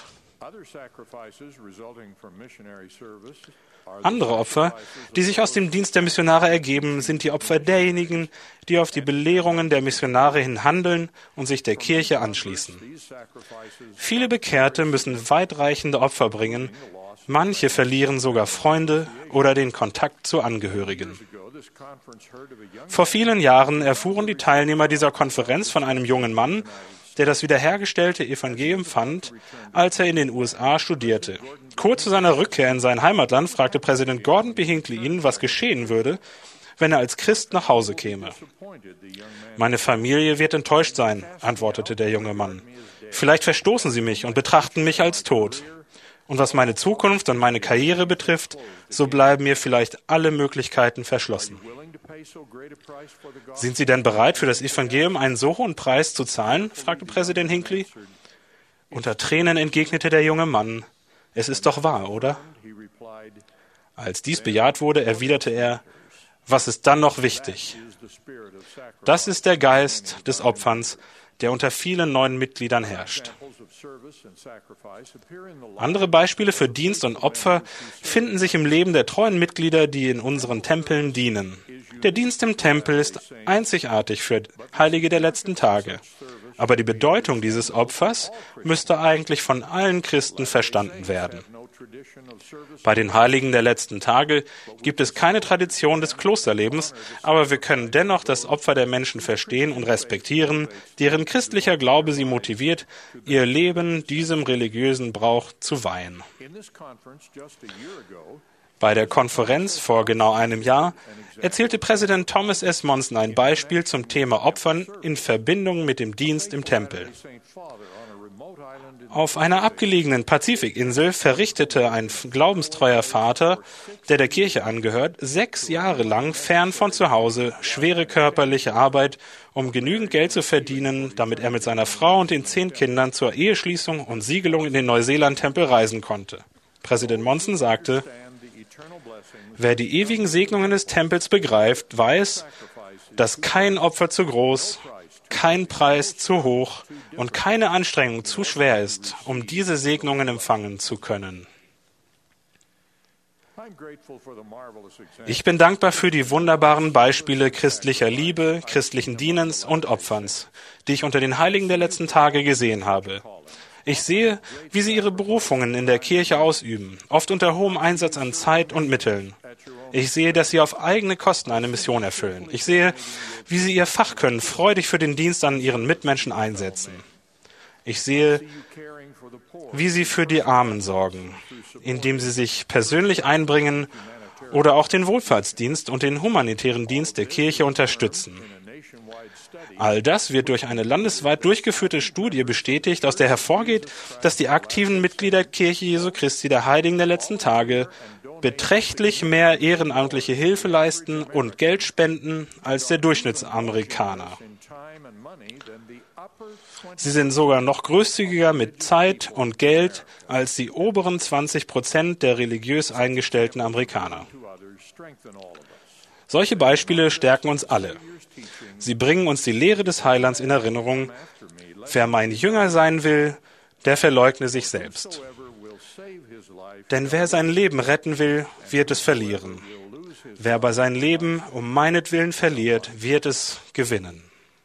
Andere Opfer, die sich aus dem Dienst der Missionare ergeben, sind die Opfer derjenigen, die auf die Belehrungen der Missionare hin handeln und sich der Kirche anschließen. Viele Bekehrte müssen weitreichende Opfer bringen, manche verlieren sogar Freunde oder den Kontakt zu Angehörigen. Vor vielen Jahren erfuhren die Teilnehmer dieser Konferenz von einem jungen Mann, der das wiederhergestellte Evangelium fand, als er in den U S A studierte. Kurz vor seiner Rückkehr in sein Heimatland fragte Präsident Gordon B. Hinckley ihn, was geschehen würde, wenn er als Christ nach Hause käme. Meine Familie wird enttäuscht sein, antwortete der junge Mann. Vielleicht verstoßen sie mich und betrachten mich als tot. Und was meine Zukunft und meine Karriere betrifft, so bleiben mir vielleicht alle Möglichkeiten verschlossen. Sind Sie denn bereit, für das Evangelium einen so hohen Preis zu zahlen? Fragte Präsident Hinckley. Unter Tränen entgegnete der junge Mann, es ist doch wahr, oder? Als dies bejaht wurde, erwiderte er, was ist dann noch wichtig? Das ist der Geist des Opferns, der unter vielen neuen Mitgliedern herrscht. Andere Beispiele für Dienst und Opfer finden sich im Leben der treuen Mitglieder, die in unseren Tempeln dienen. Der Dienst im Tempel ist einzigartig für Heilige der letzten Tage. Aber die Bedeutung dieses Opfers müsste eigentlich von allen Christen verstanden werden. Bei den Heiligen der letzten Tage gibt es keine Tradition des Klosterlebens, aber wir können dennoch das Opfer der Menschen verstehen und respektieren, deren christlicher Glaube sie motiviert, ihr Leben diesem religiösen Brauch zu weihen. Bei der Konferenz vor genau einem Jahr erzählte Präsident Thomas S. Monson ein Beispiel zum Thema Opfern in Verbindung mit dem Dienst im Tempel. Auf einer abgelegenen Pazifikinsel verrichtete ein glaubenstreuer Vater, der der Kirche angehört, sechs Jahre lang fern von zu Hause schwere körperliche Arbeit, um genügend Geld zu verdienen, damit er mit seiner Frau und den zehn Kindern zur Eheschließung und Siegelung in den Neuseeland-Tempel reisen konnte. Präsident Monson sagte, wer die ewigen Segnungen des Tempels begreift, weiß, dass kein Opfer zu groß, kein Preis zu hoch und keine Anstrengung zu schwer ist, um diese Segnungen empfangen zu können. Ich bin dankbar für die wunderbaren Beispiele christlicher Liebe, christlichen Dienens und Opferns, die ich unter den Heiligen der letzten Tage gesehen habe. Ich sehe, wie sie ihre Berufungen in der Kirche ausüben, oft unter hohem Einsatz an Zeit und Mitteln. Ich sehe, dass sie auf eigene Kosten eine Mission erfüllen. Ich sehe, wie sie ihr Fachkönnen freudig für den Dienst an ihren Mitmenschen einsetzen. Ich sehe, wie Sie für die Armen sorgen, indem Sie sich persönlich einbringen oder auch den Wohlfahrtsdienst und den humanitären Dienst der Kirche unterstützen. All das wird durch eine landesweit durchgeführte Studie bestätigt, aus der hervorgeht, dass die aktiven Mitglieder der Kirche Jesu Christi der Heiligen der letzten Tage beträchtlich mehr ehrenamtliche Hilfe leisten und Geld spenden als der Durchschnittsamerikaner. Sie sind sogar noch großzügiger mit Zeit und Geld als die oberen zwanzig Prozent der religiös eingestellten Amerikaner. Solche Beispiele stärken uns alle. Sie bringen uns die Lehre des Heilands in Erinnerung: Wer mein Jünger sein will, der verleugne sich selbst. Denn wer sein Leben retten will, wird es verlieren. Wer aber sein Leben um meinetwillen verliert, wird es gewinnen.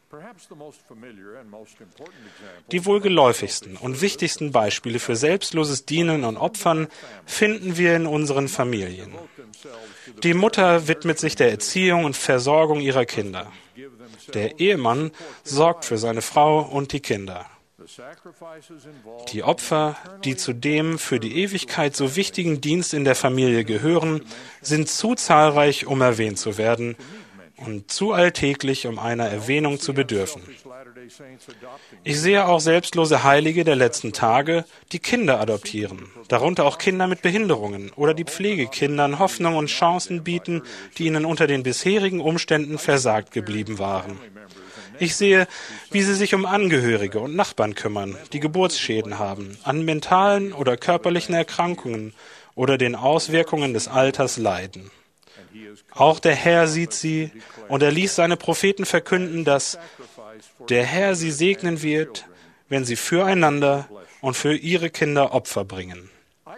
Die wohl geläufigsten und wichtigsten Beispiele für selbstloses Dienen und Opfern finden wir in unseren Familien. Die Mutter widmet sich der Erziehung und Versorgung ihrer Kinder. Der Ehemann sorgt für seine Frau und die Kinder. Die Opfer, die zu dem für die Ewigkeit so wichtigen Dienst in der Familie gehören, sind zu zahlreich, um erwähnt zu werden, und zu alltäglich, um einer Erwähnung zu bedürfen. Ich sehe auch selbstlose Heilige der letzten Tage, die Kinder adoptieren, darunter auch Kinder mit Behinderungen oder die Pflegekindern Hoffnung und Chancen bieten, die ihnen unter den bisherigen Umständen versagt geblieben waren. Ich sehe, wie sie sich um Angehörige und Nachbarn kümmern, die Geburtsschäden haben, an mentalen oder körperlichen Erkrankungen oder den Auswirkungen des Alters leiden. Auch der Herr sieht sie, und er ließ seine Propheten verkünden, dass der Herr sie segnen wird, wenn sie füreinander und für ihre Kinder Opfer bringen.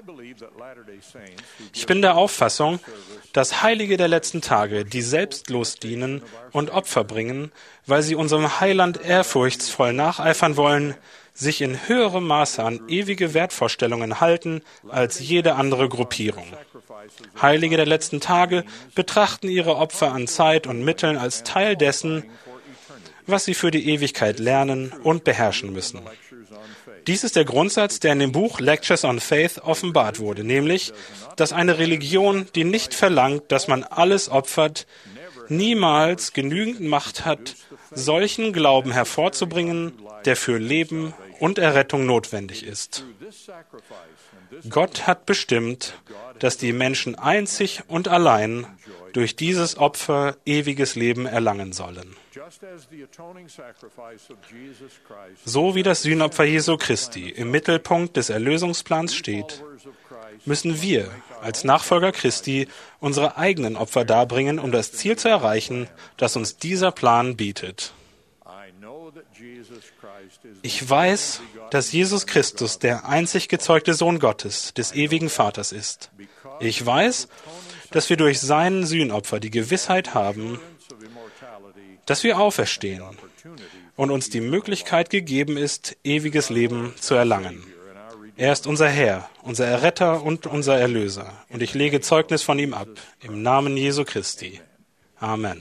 Ich bin der Auffassung, dass Heilige der letzten Tage, die selbstlos dienen und Opfer bringen, weil sie unserem Heiland ehrfurchtsvoll nacheifern wollen, sich in höherem Maße an ewige Wertvorstellungen halten als jede andere Gruppierung. Heilige der letzten Tage betrachten ihre Opfer an Zeit und Mitteln als Teil dessen, was sie für die Ewigkeit lernen und beherrschen müssen. Dies ist der Grundsatz, der in dem Buch Lectures on Faith offenbart wurde, nämlich, dass eine Religion, die nicht verlangt, dass man alles opfert, niemals genügend Macht hat, solchen Glauben hervorzubringen, der für Leben und Errettung notwendig ist. Gott hat bestimmt, dass die Menschen einzig und allein durch dieses Opfer ewiges Leben erlangen sollen. So wie das Sühnopfer Jesu Christi im Mittelpunkt des Erlösungsplans steht, müssen wir als Nachfolger Christi unsere eigenen Opfer darbringen, um das Ziel zu erreichen, das uns dieser Plan bietet. Ich weiß, dass Jesus Christus der einzig gezeugte Sohn Gottes, des ewigen Vaters ist. Ich weiß, dass wir durch sein Sühnopfer die Gewissheit haben, dass wir auferstehen und uns die Möglichkeit gegeben ist, ewiges Leben zu erlangen. Er ist unser Herr, unser Erretter und unser Erlöser, und ich lege Zeugnis von ihm ab, im Namen Jesu Christi. Amen.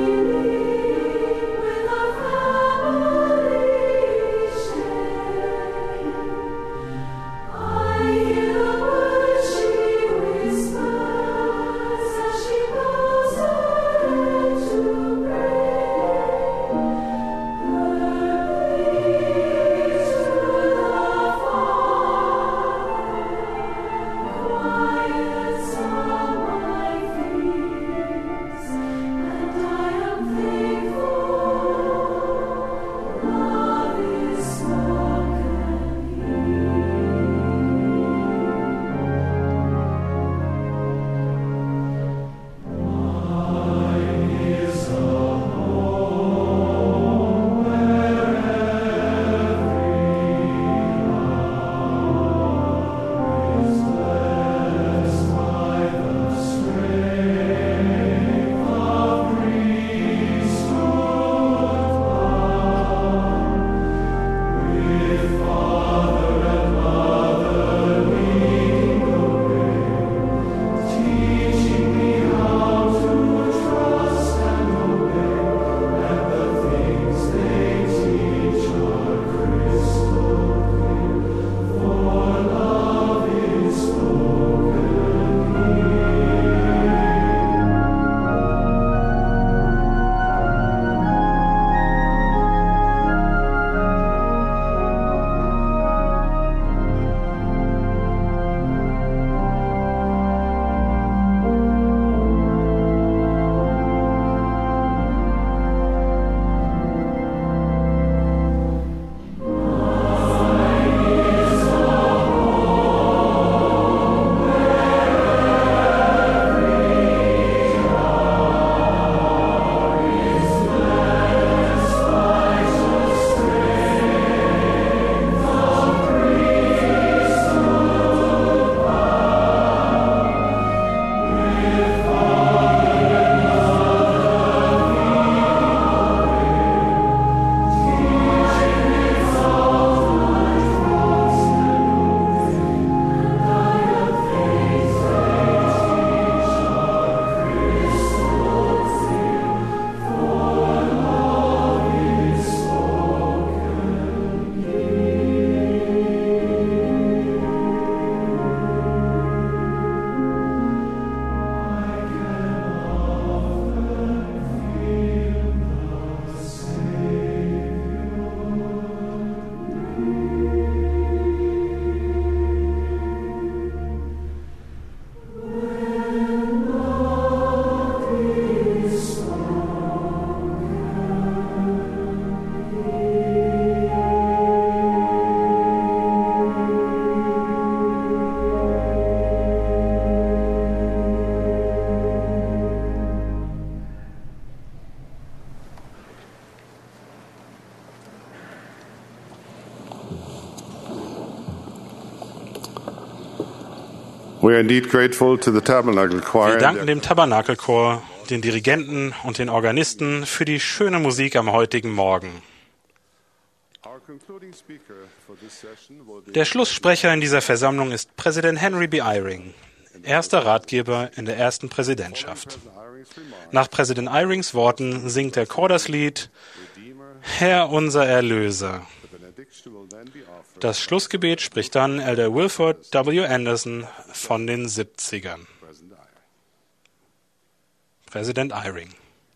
With a family share. We are indeed grateful to the Tabernacle Choir. Wir danken dem Tabernakelchor, den Dirigenten und den Organisten für die schöne Musik am heutigen Morgen. Der Schlusssprecher in dieser Versammlung ist Präsident Henry B. Eyring, erster Ratgeber in der ersten Präsidentschaft. Nach Präsident Eyrings Worten singt der Chor das Lied Herr unser Erlöser. Das Schlussgebet spricht dann Elder Wilford W. Anderson von den siebzigern. Präsident Eyring.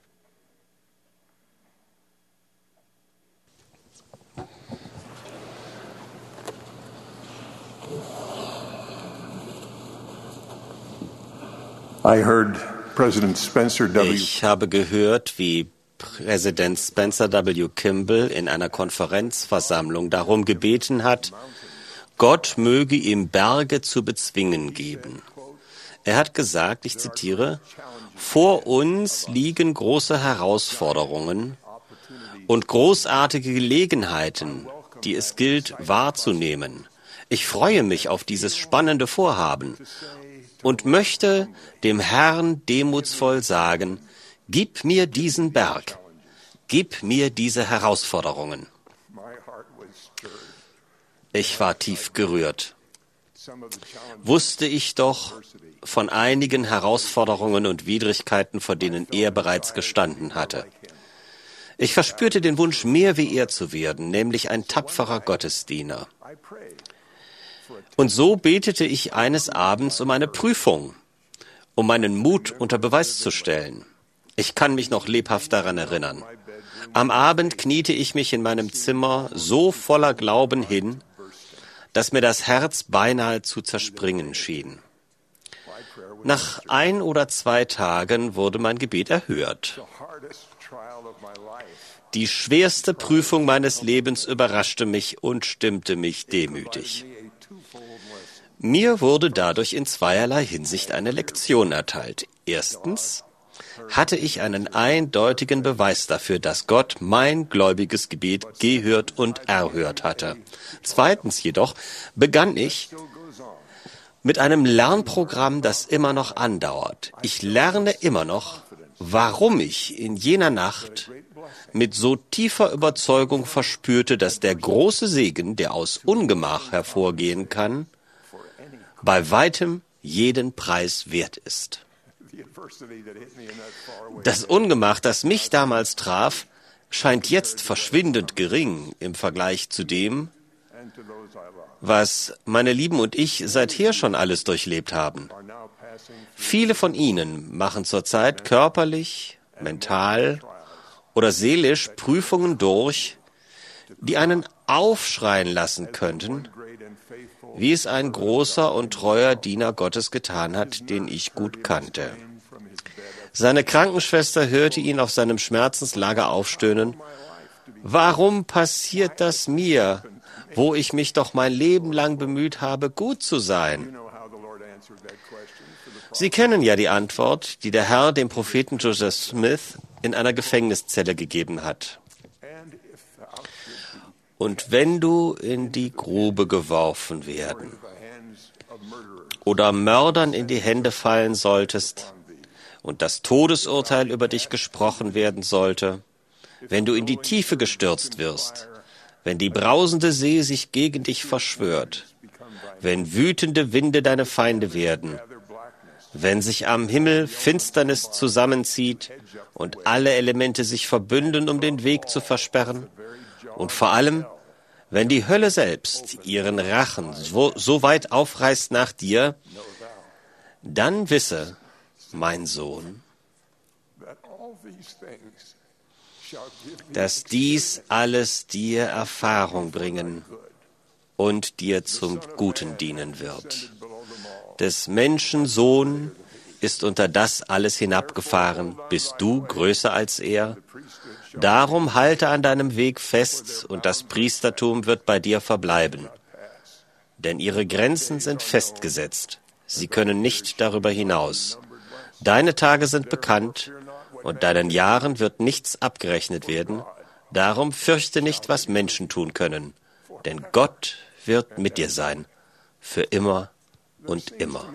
I heard President Spencer W. Ich habe gehört, wie Präsident Spencer W. Kimball in einer Konferenzversammlung darum gebeten hat, Gott möge ihm Berge zu bezwingen geben. Er hat gesagt, ich zitiere, vor uns liegen große Herausforderungen und großartige Gelegenheiten, die es gilt wahrzunehmen. Ich freue mich auf dieses spannende Vorhaben und möchte dem Herrn demutsvoll sagen, gib mir diesen Berg, gib mir diese Herausforderungen. Ich war tief gerührt. Wusste ich doch von einigen Herausforderungen und Widrigkeiten, vor denen er bereits gestanden hatte. Ich verspürte den Wunsch, mehr wie er zu werden, nämlich ein tapferer Gottesdiener. Und so betete ich eines Abends um eine Prüfung, um meinen Mut unter Beweis zu stellen. Ich kann mich noch lebhaft daran erinnern. Am Abend kniete ich mich in meinem Zimmer so voller Glauben hin, dass mir das Herz beinahe zu zerspringen schien. Nach ein oder zwei Tagen wurde mein Gebet erhört. Die schwerste Prüfung meines Lebens überraschte mich und stimmte mich demütig. Mir wurde dadurch in zweierlei Hinsicht eine Lektion erteilt. Erstens hatte ich einen eindeutigen Beweis dafür, dass Gott mein gläubiges Gebet gehört und erhört hatte. Zweitens jedoch begann ich mit einem Lernprogramm, das immer noch andauert. Ich lerne immer noch, warum ich in jener Nacht mit so tiefer Überzeugung verspürte, dass der große Segen, der aus Ungemach hervorgehen kann, bei weitem jeden Preis wert ist. Das Ungemach, das mich damals traf, scheint jetzt verschwindend gering im Vergleich zu dem, was meine Lieben und ich seither schon alles durchlebt haben. Viele von Ihnen machen zurzeit körperlich, mental oder seelisch Prüfungen durch, die einen aufschreien lassen könnten, wie es ein großer und treuer Diener Gottes getan hat, den ich gut kannte. Seine Krankenschwester hörte ihn auf seinem Schmerzenslager aufstöhnen. Warum passiert das mir, wo ich mich doch mein Leben lang bemüht habe, gut zu sein? Sie kennen ja die Antwort, die der Herr dem Propheten Joseph Smith in einer Gefängniszelle gegeben hat. Und wenn du in die Grube geworfen werden oder Mördern in die Hände fallen solltest und das Todesurteil über dich gesprochen werden sollte, wenn du in die Tiefe gestürzt wirst, wenn die brausende See sich gegen dich verschwört, wenn wütende Winde deine Feinde werden, wenn sich am Himmel Finsternis zusammenzieht und alle Elemente sich verbünden, um den Weg zu versperren, und vor allem, wenn die Hölle selbst ihren Rachen so, so weit aufreißt nach dir, dann wisse, mein Sohn, dass dies alles dir Erfahrung bringen und dir zum Guten dienen wird. Des Menschen Sohn ist unter das alles hinabgefahren, bist du größer als er. Darum halte an deinem Weg fest, und das Priestertum wird bei dir verbleiben. Denn ihre Grenzen sind festgesetzt. Sie können nicht darüber hinaus. Deine Tage sind bekannt, und deinen Jahren wird nichts abgerechnet werden. Darum fürchte nicht, was Menschen tun können. Denn Gott wird mit dir sein, für immer und immer.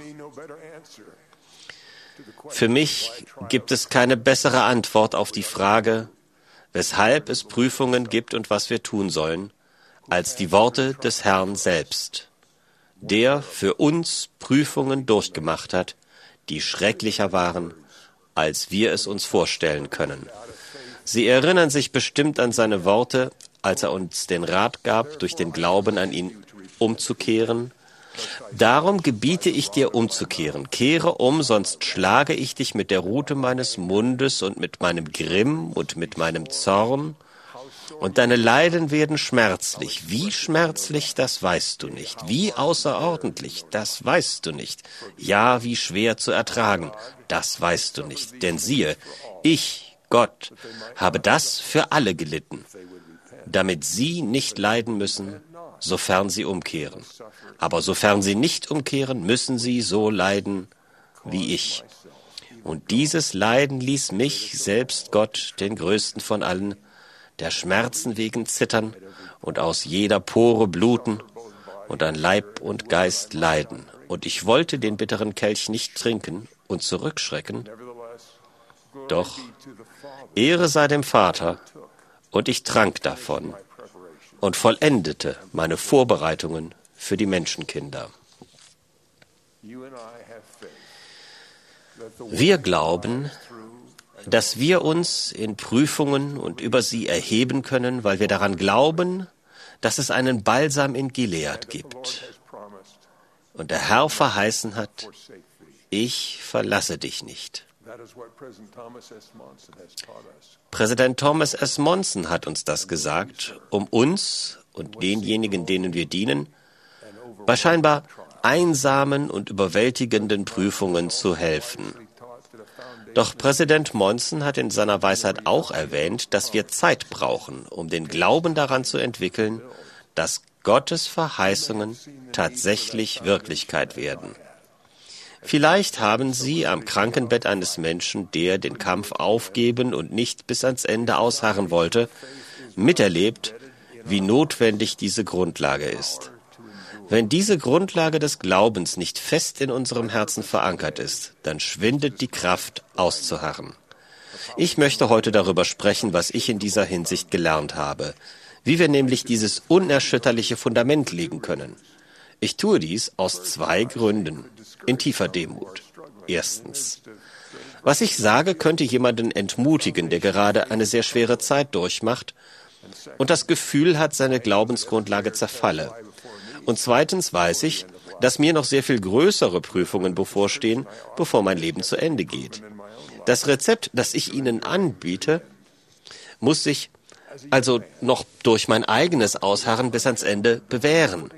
Für mich gibt es keine bessere Antwort auf die Frage, weshalb es Prüfungen gibt und was wir tun sollen, als die Worte des Herrn selbst, der für uns Prüfungen durchgemacht hat, die schrecklicher waren, als wir es uns vorstellen können. Sie erinnern sich bestimmt an seine Worte, als er uns den Rat gab, durch den Glauben an ihn umzukehren. Darum gebiete ich dir umzukehren. Kehre um, sonst schlage ich dich mit der Rute meines Mundes und mit meinem Grimm und mit meinem Zorn. Und deine Leiden werden schmerzlich. Wie schmerzlich, das weißt du nicht. Wie außerordentlich, das weißt du nicht. Ja, wie schwer zu ertragen, das weißt du nicht. Denn siehe, ich, Gott, habe das für alle gelitten, damit sie nicht leiden müssen, sofern sie umkehren. Aber sofern sie nicht umkehren, müssen sie so leiden wie ich. Und dieses Leiden ließ mich, selbst Gott, den größten von allen, der Schmerzen wegen zittern und aus jeder Pore bluten und an Leib und Geist leiden. Und ich wollte den bitteren Kelch nicht trinken und zurückschrecken. Doch Ehre sei dem Vater, und ich trank davon und vollendete meine Vorbereitungen für die Menschenkinder. Wir glauben, dass wir uns in Prüfungen und über sie erheben können, weil wir daran glauben, dass es einen Balsam in Gilead gibt. Und der Herr verheißen hat, ich verlasse dich nicht. Präsident Thomas S. Monson hat uns das gesagt, um uns und denjenigen, denen wir dienen, bei scheinbar einsamen und überwältigenden Prüfungen zu helfen. Doch Präsident Monson hat in seiner Weisheit auch erwähnt, dass wir Zeit brauchen, um den Glauben daran zu entwickeln, dass Gottes Verheißungen tatsächlich Wirklichkeit werden. Vielleicht haben Sie am Krankenbett eines Menschen, der den Kampf aufgeben und nicht bis ans Ende ausharren wollte, miterlebt, wie notwendig diese Grundlage ist. Wenn diese Grundlage des Glaubens nicht fest in unserem Herzen verankert ist, dann schwindet die Kraft, auszuharren. Ich möchte heute darüber sprechen, was ich in dieser Hinsicht gelernt habe, wie wir nämlich dieses unerschütterliche Fundament legen können. Ich tue dies aus zwei Gründen, in tiefer Demut. Erstens. Was ich sage, könnte jemanden entmutigen, der gerade eine sehr schwere Zeit durchmacht und das Gefühl hat, seine Glaubensgrundlage zerfalle. Und zweitens weiß ich, dass mir noch sehr viel größere Prüfungen bevorstehen, bevor mein Leben zu Ende geht. Das Rezept, das ich Ihnen anbiete, muss sich also noch durch mein eigenes Ausharren bis ans Ende bewähren.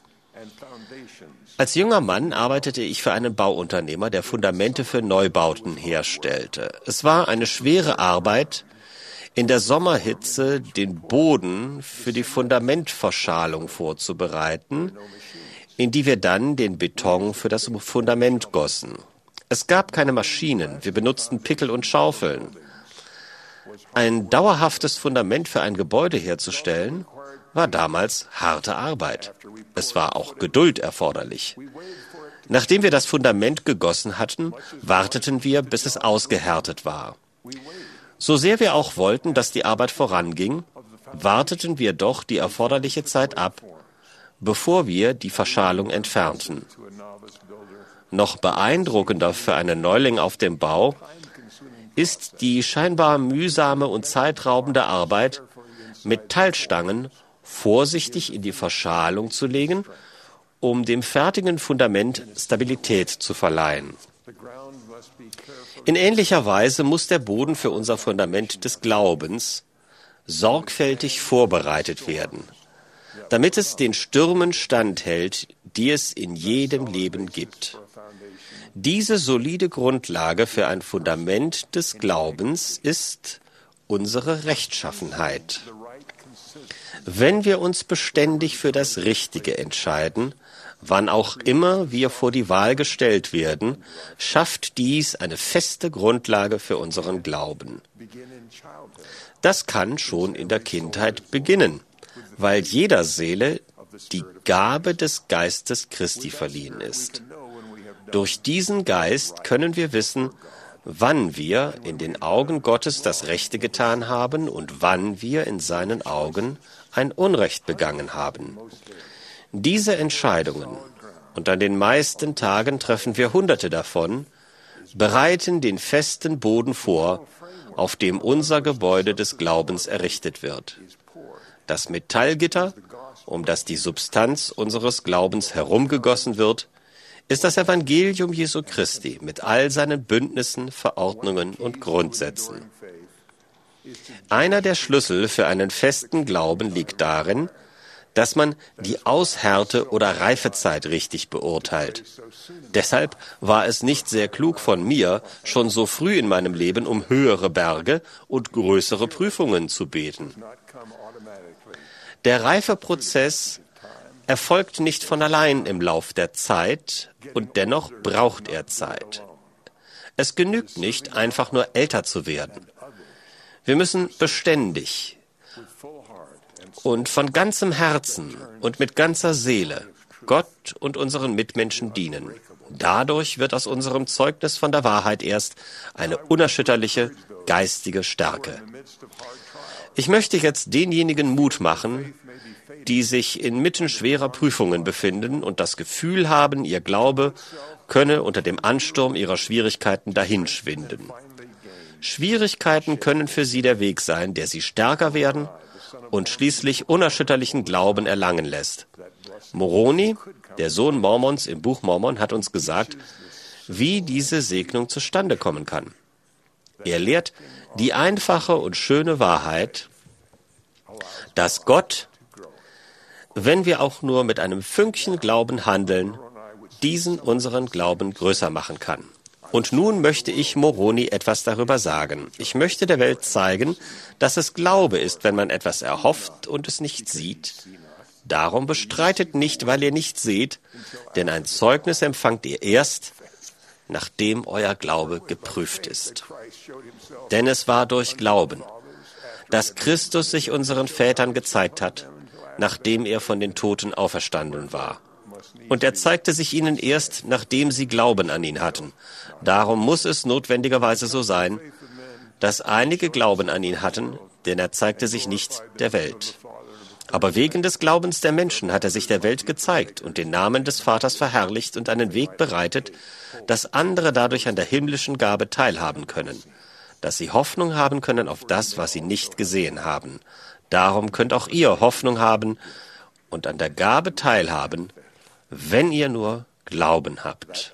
Als junger Mann arbeitete ich für einen Bauunternehmer, der Fundamente für Neubauten herstellte. Es war eine schwere Arbeit, in der Sommerhitze den Boden für die Fundamentverschalung vorzubereiten, in die wir dann den Beton für das Fundament gossen. Es gab keine Maschinen, wir benutzten Pickel und Schaufeln. Ein dauerhaftes Fundament für ein Gebäude herzustellen, war damals harte Arbeit. Es war auch Geduld erforderlich. Nachdem wir das Fundament gegossen hatten, warteten wir, bis es ausgehärtet war. So sehr wir auch wollten, dass die Arbeit voranging, warteten wir doch die erforderliche Zeit ab, bevor wir die Verschalung entfernten. Noch beeindruckender für einen Neuling auf dem Bau ist die scheinbar mühsame und zeitraubende Arbeit, mit Teilstangen vorsichtig in die Verschalung zu legen, um dem fertigen Fundament Stabilität zu verleihen. In ähnlicher Weise muss der Boden für unser Fundament des Glaubens sorgfältig vorbereitet werden, damit es den Stürmen standhält, die es in jedem Leben gibt. Diese solide Grundlage für ein Fundament des Glaubens ist unsere Rechtschaffenheit. Wenn wir uns beständig für das Richtige entscheiden, wann auch immer wir vor die Wahl gestellt werden, schafft dies eine feste Grundlage für unseren Glauben. Das kann schon in der Kindheit beginnen, weil jeder Seele die Gabe des Geistes Christi verliehen ist. Durch diesen Geist können wir wissen, wann wir in den Augen Gottes das Rechte getan haben und wann wir in seinen Augen ein Unrecht begangen haben. Diese Entscheidungen, und an den meisten Tagen treffen wir Hunderte davon, bereiten den festen Boden vor, auf dem unser Gebäude des Glaubens errichtet wird. Das Metallgitter, um das die Substanz unseres Glaubens herumgegossen wird, ist das Evangelium Jesu Christi mit all seinen Bündnissen, Verordnungen und Grundsätzen. Einer der Schlüssel für einen festen Glauben liegt darin, dass man die Aushärte- oder Reifezeit richtig beurteilt. Deshalb war es nicht sehr klug von mir, schon so früh in meinem Leben um höhere Berge und größere Prüfungen zu beten. Der Reifeprozess erfolgt nicht von allein im Lauf der Zeit und dennoch braucht er Zeit. Es genügt nicht, einfach nur älter zu werden. Wir müssen beständig und von ganzem Herzen und mit ganzer Seele Gott und unseren Mitmenschen dienen. Dadurch wird aus unserem Zeugnis von der Wahrheit erst eine unerschütterliche geistige Stärke. Ich möchte jetzt denjenigen Mut machen, die sich inmitten schwerer Prüfungen befinden und das Gefühl haben, ihr Glaube könne unter dem Ansturm ihrer Schwierigkeiten dahinschwinden. Schwierigkeiten können für sie der Weg sein, der sie stärker werden und schließlich unerschütterlichen Glauben erlangen lässt. Moroni, der Sohn Mormons im Buch Mormon, hat uns gesagt, wie diese Segnung zustande kommen kann. Er lehrt die einfache und schöne Wahrheit, dass Gott, wenn wir auch nur mit einem Fünkchen Glauben handeln, diesen unseren Glauben größer machen kann. Und nun möchte ich Moroni etwas darüber sagen. Ich möchte der Welt zeigen, dass es Glaube ist, wenn man etwas erhofft und es nicht sieht. Darum bestreitet nicht, weil ihr nicht seht, denn ein Zeugnis empfangt ihr erst, nachdem euer Glaube geprüft ist. Denn es war durch Glauben, dass Christus sich unseren Vätern gezeigt hat, nachdem er von den Toten auferstanden war. Und er zeigte sich ihnen erst, nachdem sie Glauben an ihn hatten. Darum muss es notwendigerweise so sein, dass einige Glauben an ihn hatten, denn er zeigte sich nicht der Welt. Aber wegen des Glaubens der Menschen hat er sich der Welt gezeigt und den Namen des Vaters verherrlicht und einen Weg bereitet, dass andere dadurch an der himmlischen Gabe teilhaben können, dass sie Hoffnung haben können auf das, was sie nicht gesehen haben. Darum könnt auch ihr Hoffnung haben und an der Gabe teilhaben, wenn ihr nur Glauben habt.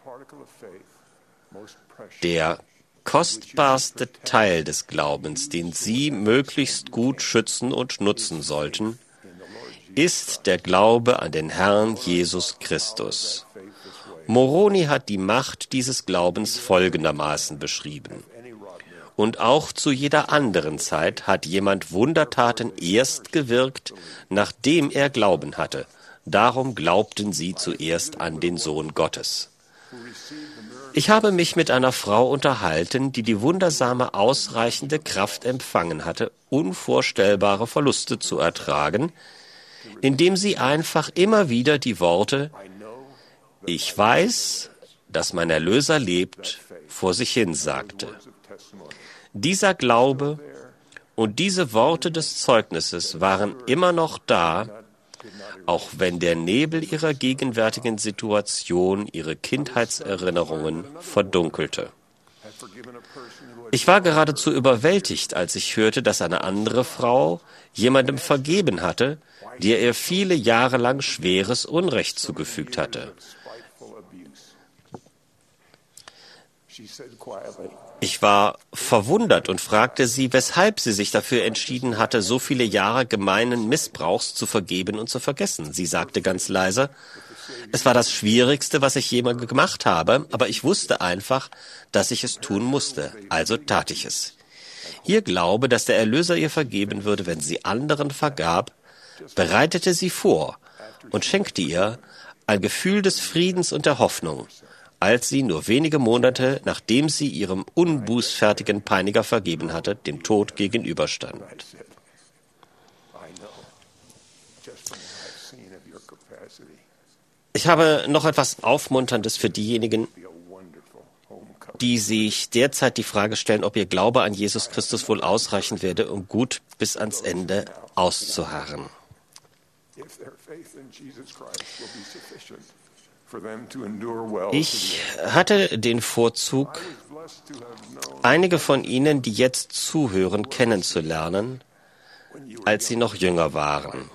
Der kostbarste Teil des Glaubens, den Sie möglichst gut schützen und nutzen sollten, ist der Glaube an den Herrn Jesus Christus. Moroni hat die Macht dieses Glaubens folgendermaßen beschrieben. Und auch zu jeder anderen Zeit hat jemand Wundertaten erst gewirkt, nachdem er Glauben hatte. Darum glaubten sie zuerst an den Sohn Gottes. Ich habe mich mit einer Frau unterhalten, die die wundersame, ausreichende Kraft empfangen hatte, unvorstellbare Verluste zu ertragen, indem sie einfach immer wieder die Worte »Ich weiß, dass mein Erlöser lebt« vor sich hin sagte. Dieser Glaube und diese Worte des Zeugnisses waren immer noch da, auch wenn der Nebel ihrer gegenwärtigen Situation ihre Kindheitserinnerungen verdunkelte. Ich war geradezu überwältigt, als ich hörte, dass eine andere Frau jemandem vergeben hatte, der ihr viele Jahre lang schweres Unrecht zugefügt hatte. Ich war verwundert und fragte sie, weshalb sie sich dafür entschieden hatte, so viele Jahre gemeinen Missbrauchs zu vergeben und zu vergessen. Sie sagte ganz leise, es war das Schwierigste, was ich jemals gemacht habe, aber ich wusste einfach, dass ich es tun musste, also tat ich es. Ihr Glaube, dass der Erlöser ihr vergeben würde, wenn sie anderen vergab, bereitete sie vor und schenkte ihr ein Gefühl des Friedens und der Hoffnung, als sie nur wenige Monate, nachdem sie ihrem unbußfertigen Peiniger vergeben hatte, dem Tod gegenüberstand. Ich habe noch etwas Aufmunterndes für diejenigen, die sich derzeit die Frage stellen, ob ihr Glaube an Jesus Christus wohl ausreichen werde, um gut bis ans Ende auszuharren. Ich hatte den Vorzug, einige von Ihnen, die jetzt zuhören, kennenzulernen, als sie noch jünger waren.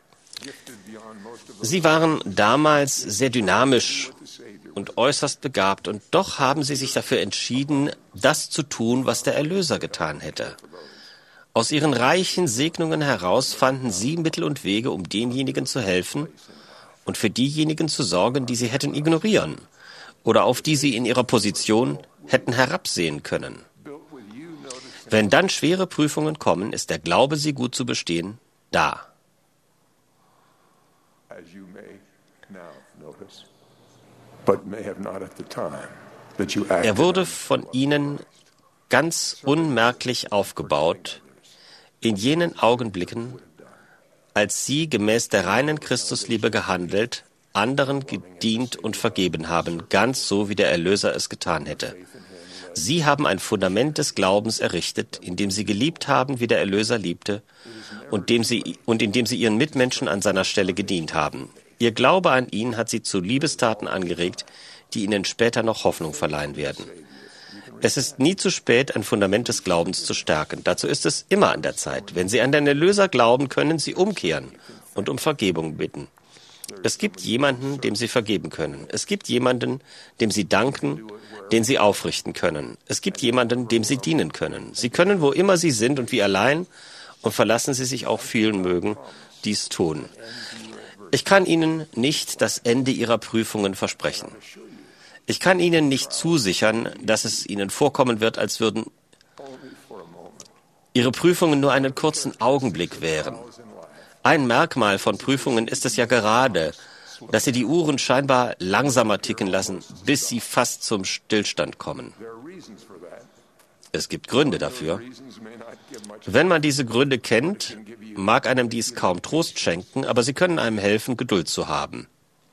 Sie waren damals sehr dynamisch und äußerst begabt, und doch haben sie sich dafür entschieden, das zu tun, was der Erlöser getan hätte. Aus ihren reichen Segnungen heraus fanden sie Mittel und Wege, um denjenigen zu helfen und für diejenigen zu sorgen, die sie hätten ignorieren oder auf die sie in ihrer Position hätten herabsehen können. Wenn dann schwere Prüfungen kommen, ist der Glaube, sie gut zu bestehen, da. Er wurde von ihnen ganz unmerklich aufgebaut in jenen Augenblicken, als sie gemäß der reinen Christusliebe gehandelt, anderen gedient und vergeben haben, ganz so, wie der Erlöser es getan hätte. Sie haben ein Fundament des Glaubens errichtet, indem sie geliebt haben, wie der Erlöser liebte, und, dem sie, und indem sie ihren Mitmenschen an seiner Stelle gedient haben. Ihr Glaube an ihn hat sie zu Liebestaten angeregt, die ihnen später noch Hoffnung verleihen werden. Es ist nie zu spät, ein Fundament des Glaubens zu stärken. Dazu ist es immer an der Zeit. Wenn Sie an den Erlöser glauben, können Sie umkehren und um Vergebung bitten. Es gibt jemanden, dem Sie vergeben können. Es gibt jemanden, dem Sie danken, den Sie aufrichten können. Es gibt jemanden, dem Sie dienen können. Sie können, wo immer Sie sind und wie allein, und verlassen Sie sich auch vielen mögen, dies tun. Ich kann Ihnen nicht das Ende Ihrer Prüfungen versprechen. Ich kann Ihnen nicht zusichern, dass es Ihnen vorkommen wird, als würden Ihre Prüfungen nur einen kurzen Augenblick wären. Ein Merkmal von Prüfungen ist es ja gerade, dass sie die Uhren scheinbar langsamer ticken lassen, bis sie fast zum Stillstand kommen. Es gibt Gründe dafür. Wenn man diese Gründe kennt, mag einem dies kaum Trost schenken, aber sie können einem helfen, Geduld zu haben.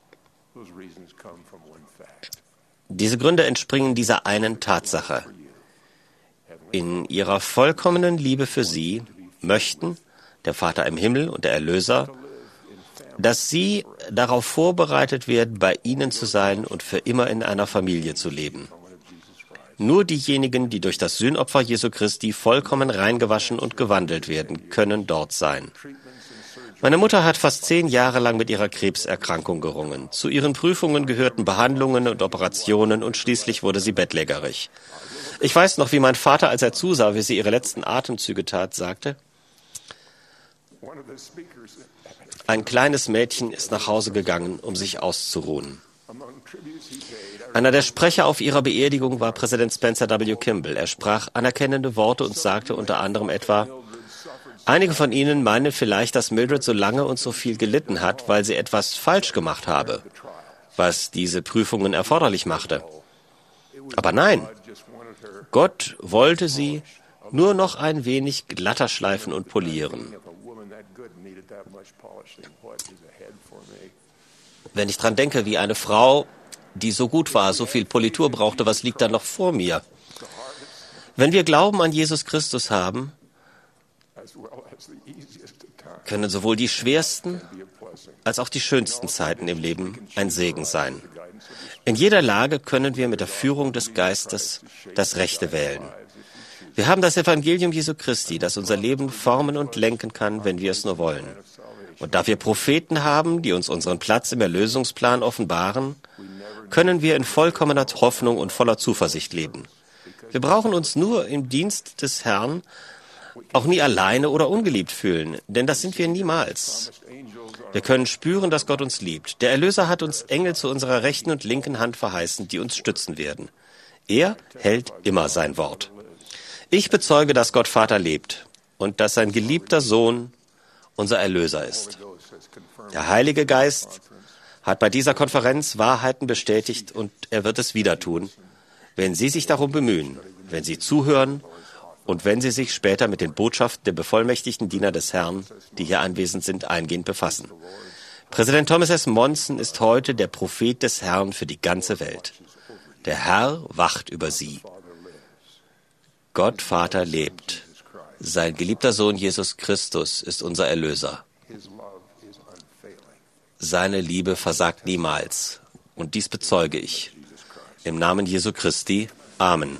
Diese Gründe entspringen dieser einen Tatsache. In ihrer vollkommenen Liebe für Sie möchten der Vater im Himmel und der Erlöser, dass Sie darauf vorbereitet werden, bei Ihnen zu sein und für immer in einer Familie zu leben. Nur diejenigen, die durch das Sühnopfer Jesu Christi vollkommen reingewaschen und gewandelt werden, können dort sein. Meine Mutter hat fast zehn Jahre lang mit ihrer Krebserkrankung gerungen. Zu ihren Prüfungen gehörten Behandlungen und Operationen, und schließlich wurde sie bettlägerig. Ich weiß noch, wie mein Vater, als er zusah, wie sie ihre letzten Atemzüge tat, sagte: Ein kleines Mädchen ist nach Hause gegangen, um sich auszuruhen. Einer der Sprecher auf ihrer Beerdigung war Präsident Spencer W. Kimball. Er sprach anerkennende Worte und sagte unter anderem etwa: Einige von Ihnen meinen vielleicht, dass Mildred so lange und so viel gelitten hat, weil sie etwas falsch gemacht habe, was diese Prüfungen erforderlich machte. Aber nein, Gott wollte sie nur noch ein wenig glatter schleifen und polieren. Wenn ich dran denke, wie eine Frau, die so gut war, so viel Politur brauchte, was liegt da noch vor mir? Wenn wir Glauben an Jesus Christus haben, können sowohl die schwersten als auch die schönsten Zeiten im Leben ein Segen sein. In jeder Lage können wir mit der Führung des Geistes das Rechte wählen. Wir haben das Evangelium Jesu Christi, das unser Leben formen und lenken kann, wenn wir es nur wollen. Und da wir Propheten haben, die uns unseren Platz im Erlösungsplan offenbaren, können wir in vollkommener Hoffnung und voller Zuversicht leben. Wir brauchen uns nur im Dienst des Herrn auch nie alleine oder ungeliebt fühlen, denn das sind wir niemals. Wir können spüren, dass Gott uns liebt. Der Erlöser hat uns Engel zu unserer rechten und linken Hand verheißen, die uns stützen werden. Er hält immer sein Wort. Ich bezeuge, dass Gott Vater lebt und dass sein geliebter Sohn unser Erlöser ist. Der Heilige Geist hat bei dieser Konferenz Wahrheiten bestätigt, und er wird es wieder tun, wenn Sie sich darum bemühen, wenn Sie zuhören und wenn Sie sich später mit den Botschaften der bevollmächtigten Diener des Herrn, die hier anwesend sind, eingehend befassen. Präsident Thomas S. Monson ist heute der Prophet des Herrn für die ganze Welt. Der Herr wacht über sie. Gott Vater lebt. Sein geliebter Sohn Jesus Christus ist unser Erlöser. Seine Liebe versagt niemals. Und dies bezeuge ich. Im Namen Jesu Christi. Amen.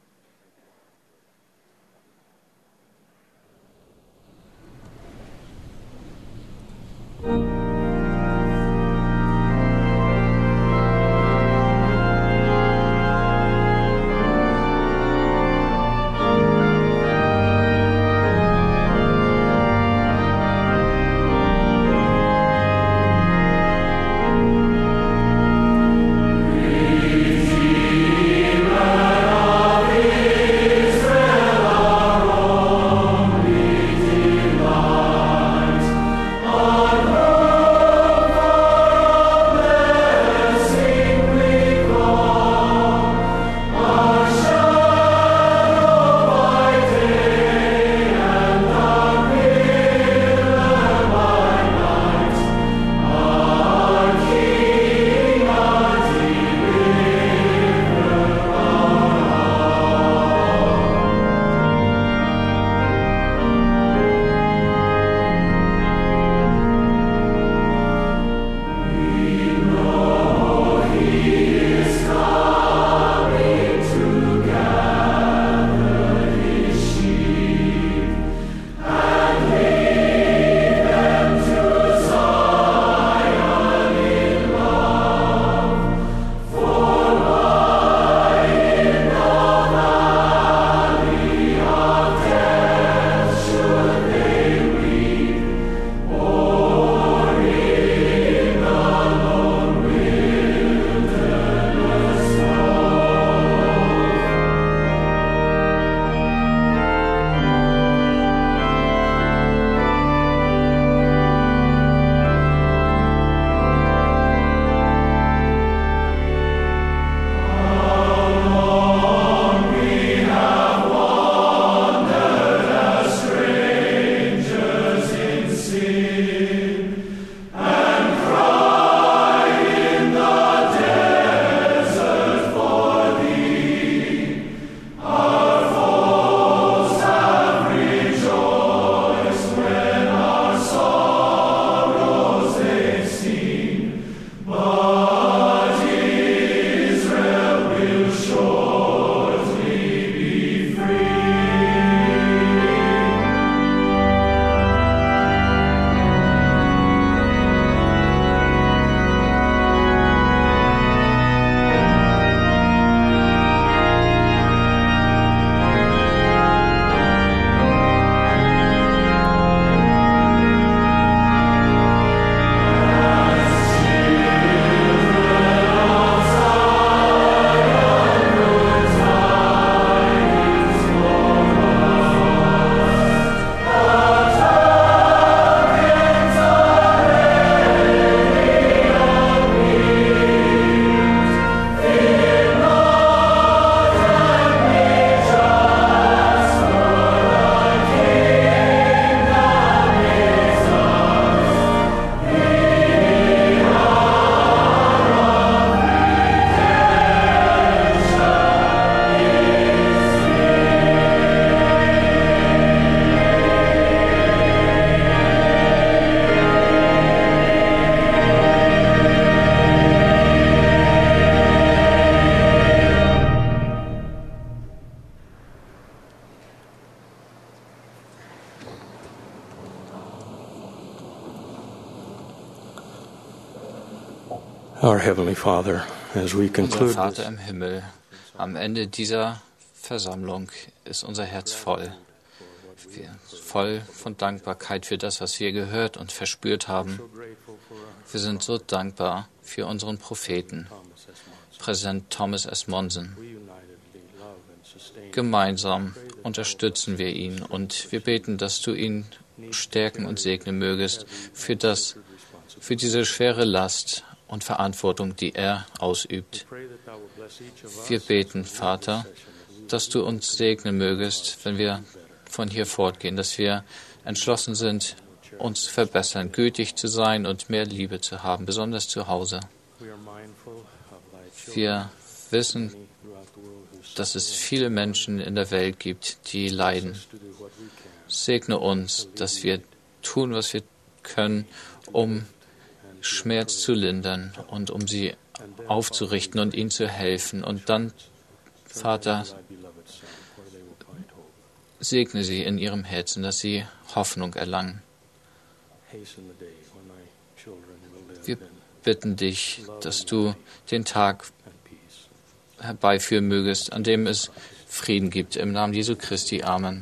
Our Heavenly Father, as we Unser conclude Vater im Himmel, am Ende dieser Versammlung ist unser Herz voll. Wir, voll von Dankbarkeit für das, was wir gehört und verspürt haben. Wir sind so dankbar für unseren Propheten, Präsident Thomas S. Monson. Gemeinsam unterstützen wir ihn und wir beten, dass du ihn stärken und segnen mögest für das, für diese schwere Last und Verantwortung, die er ausübt. Wir beten, Vater, dass du uns segnen mögest, wenn wir von hier fortgehen, dass wir entschlossen sind, uns verbessern, gütig zu sein und mehr Liebe zu haben, besonders zu Hause. Wir wissen, dass es viele Menschen in der Welt gibt, die leiden. Segne uns, dass wir tun, was wir können, um Schmerz zu lindern und um sie aufzurichten und ihnen zu helfen. Und dann, Vater, segne sie in ihrem Herzen, dass sie Hoffnung erlangen. Wir bitten dich, dass du den Tag herbeiführen mögest, an dem es Frieden gibt. Im Namen Jesu Christi. Amen.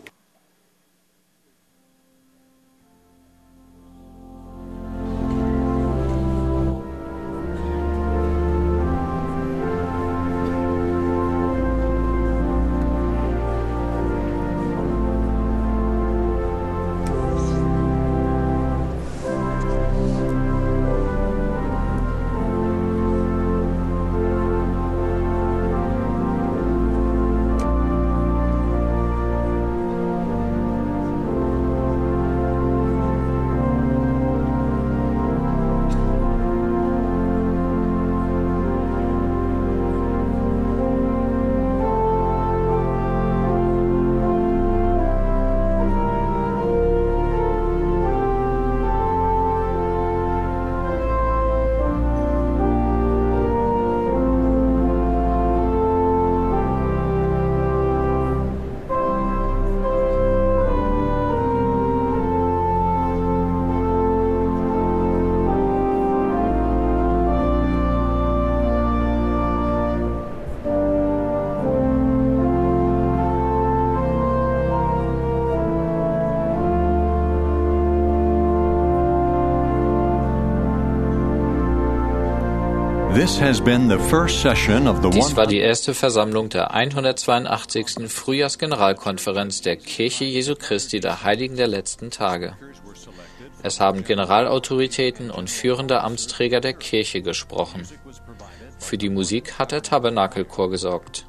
This has been the first session of the Dies war die erste Versammlung der hundertzweiundachtzigsten Frühjahrsgeneralkonferenz der Kirche Jesu Christi der Heiligen der letzten Tage. Es haben Generalautoritäten und führende Amtsträger der Kirche gesprochen. Für die Musik hat der Tabernakelchor gesorgt.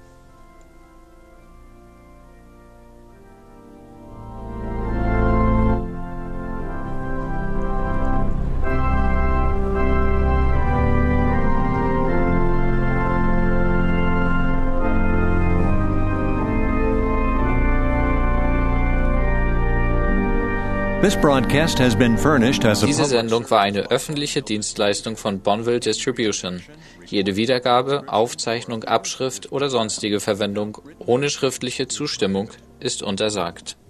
Diese Sendung war eine öffentliche Dienstleistung von Bonneville Distribution. Jede Wiedergabe, Aufzeichnung, Abschrift oder sonstige Verwendung ohne schriftliche Zustimmung ist untersagt.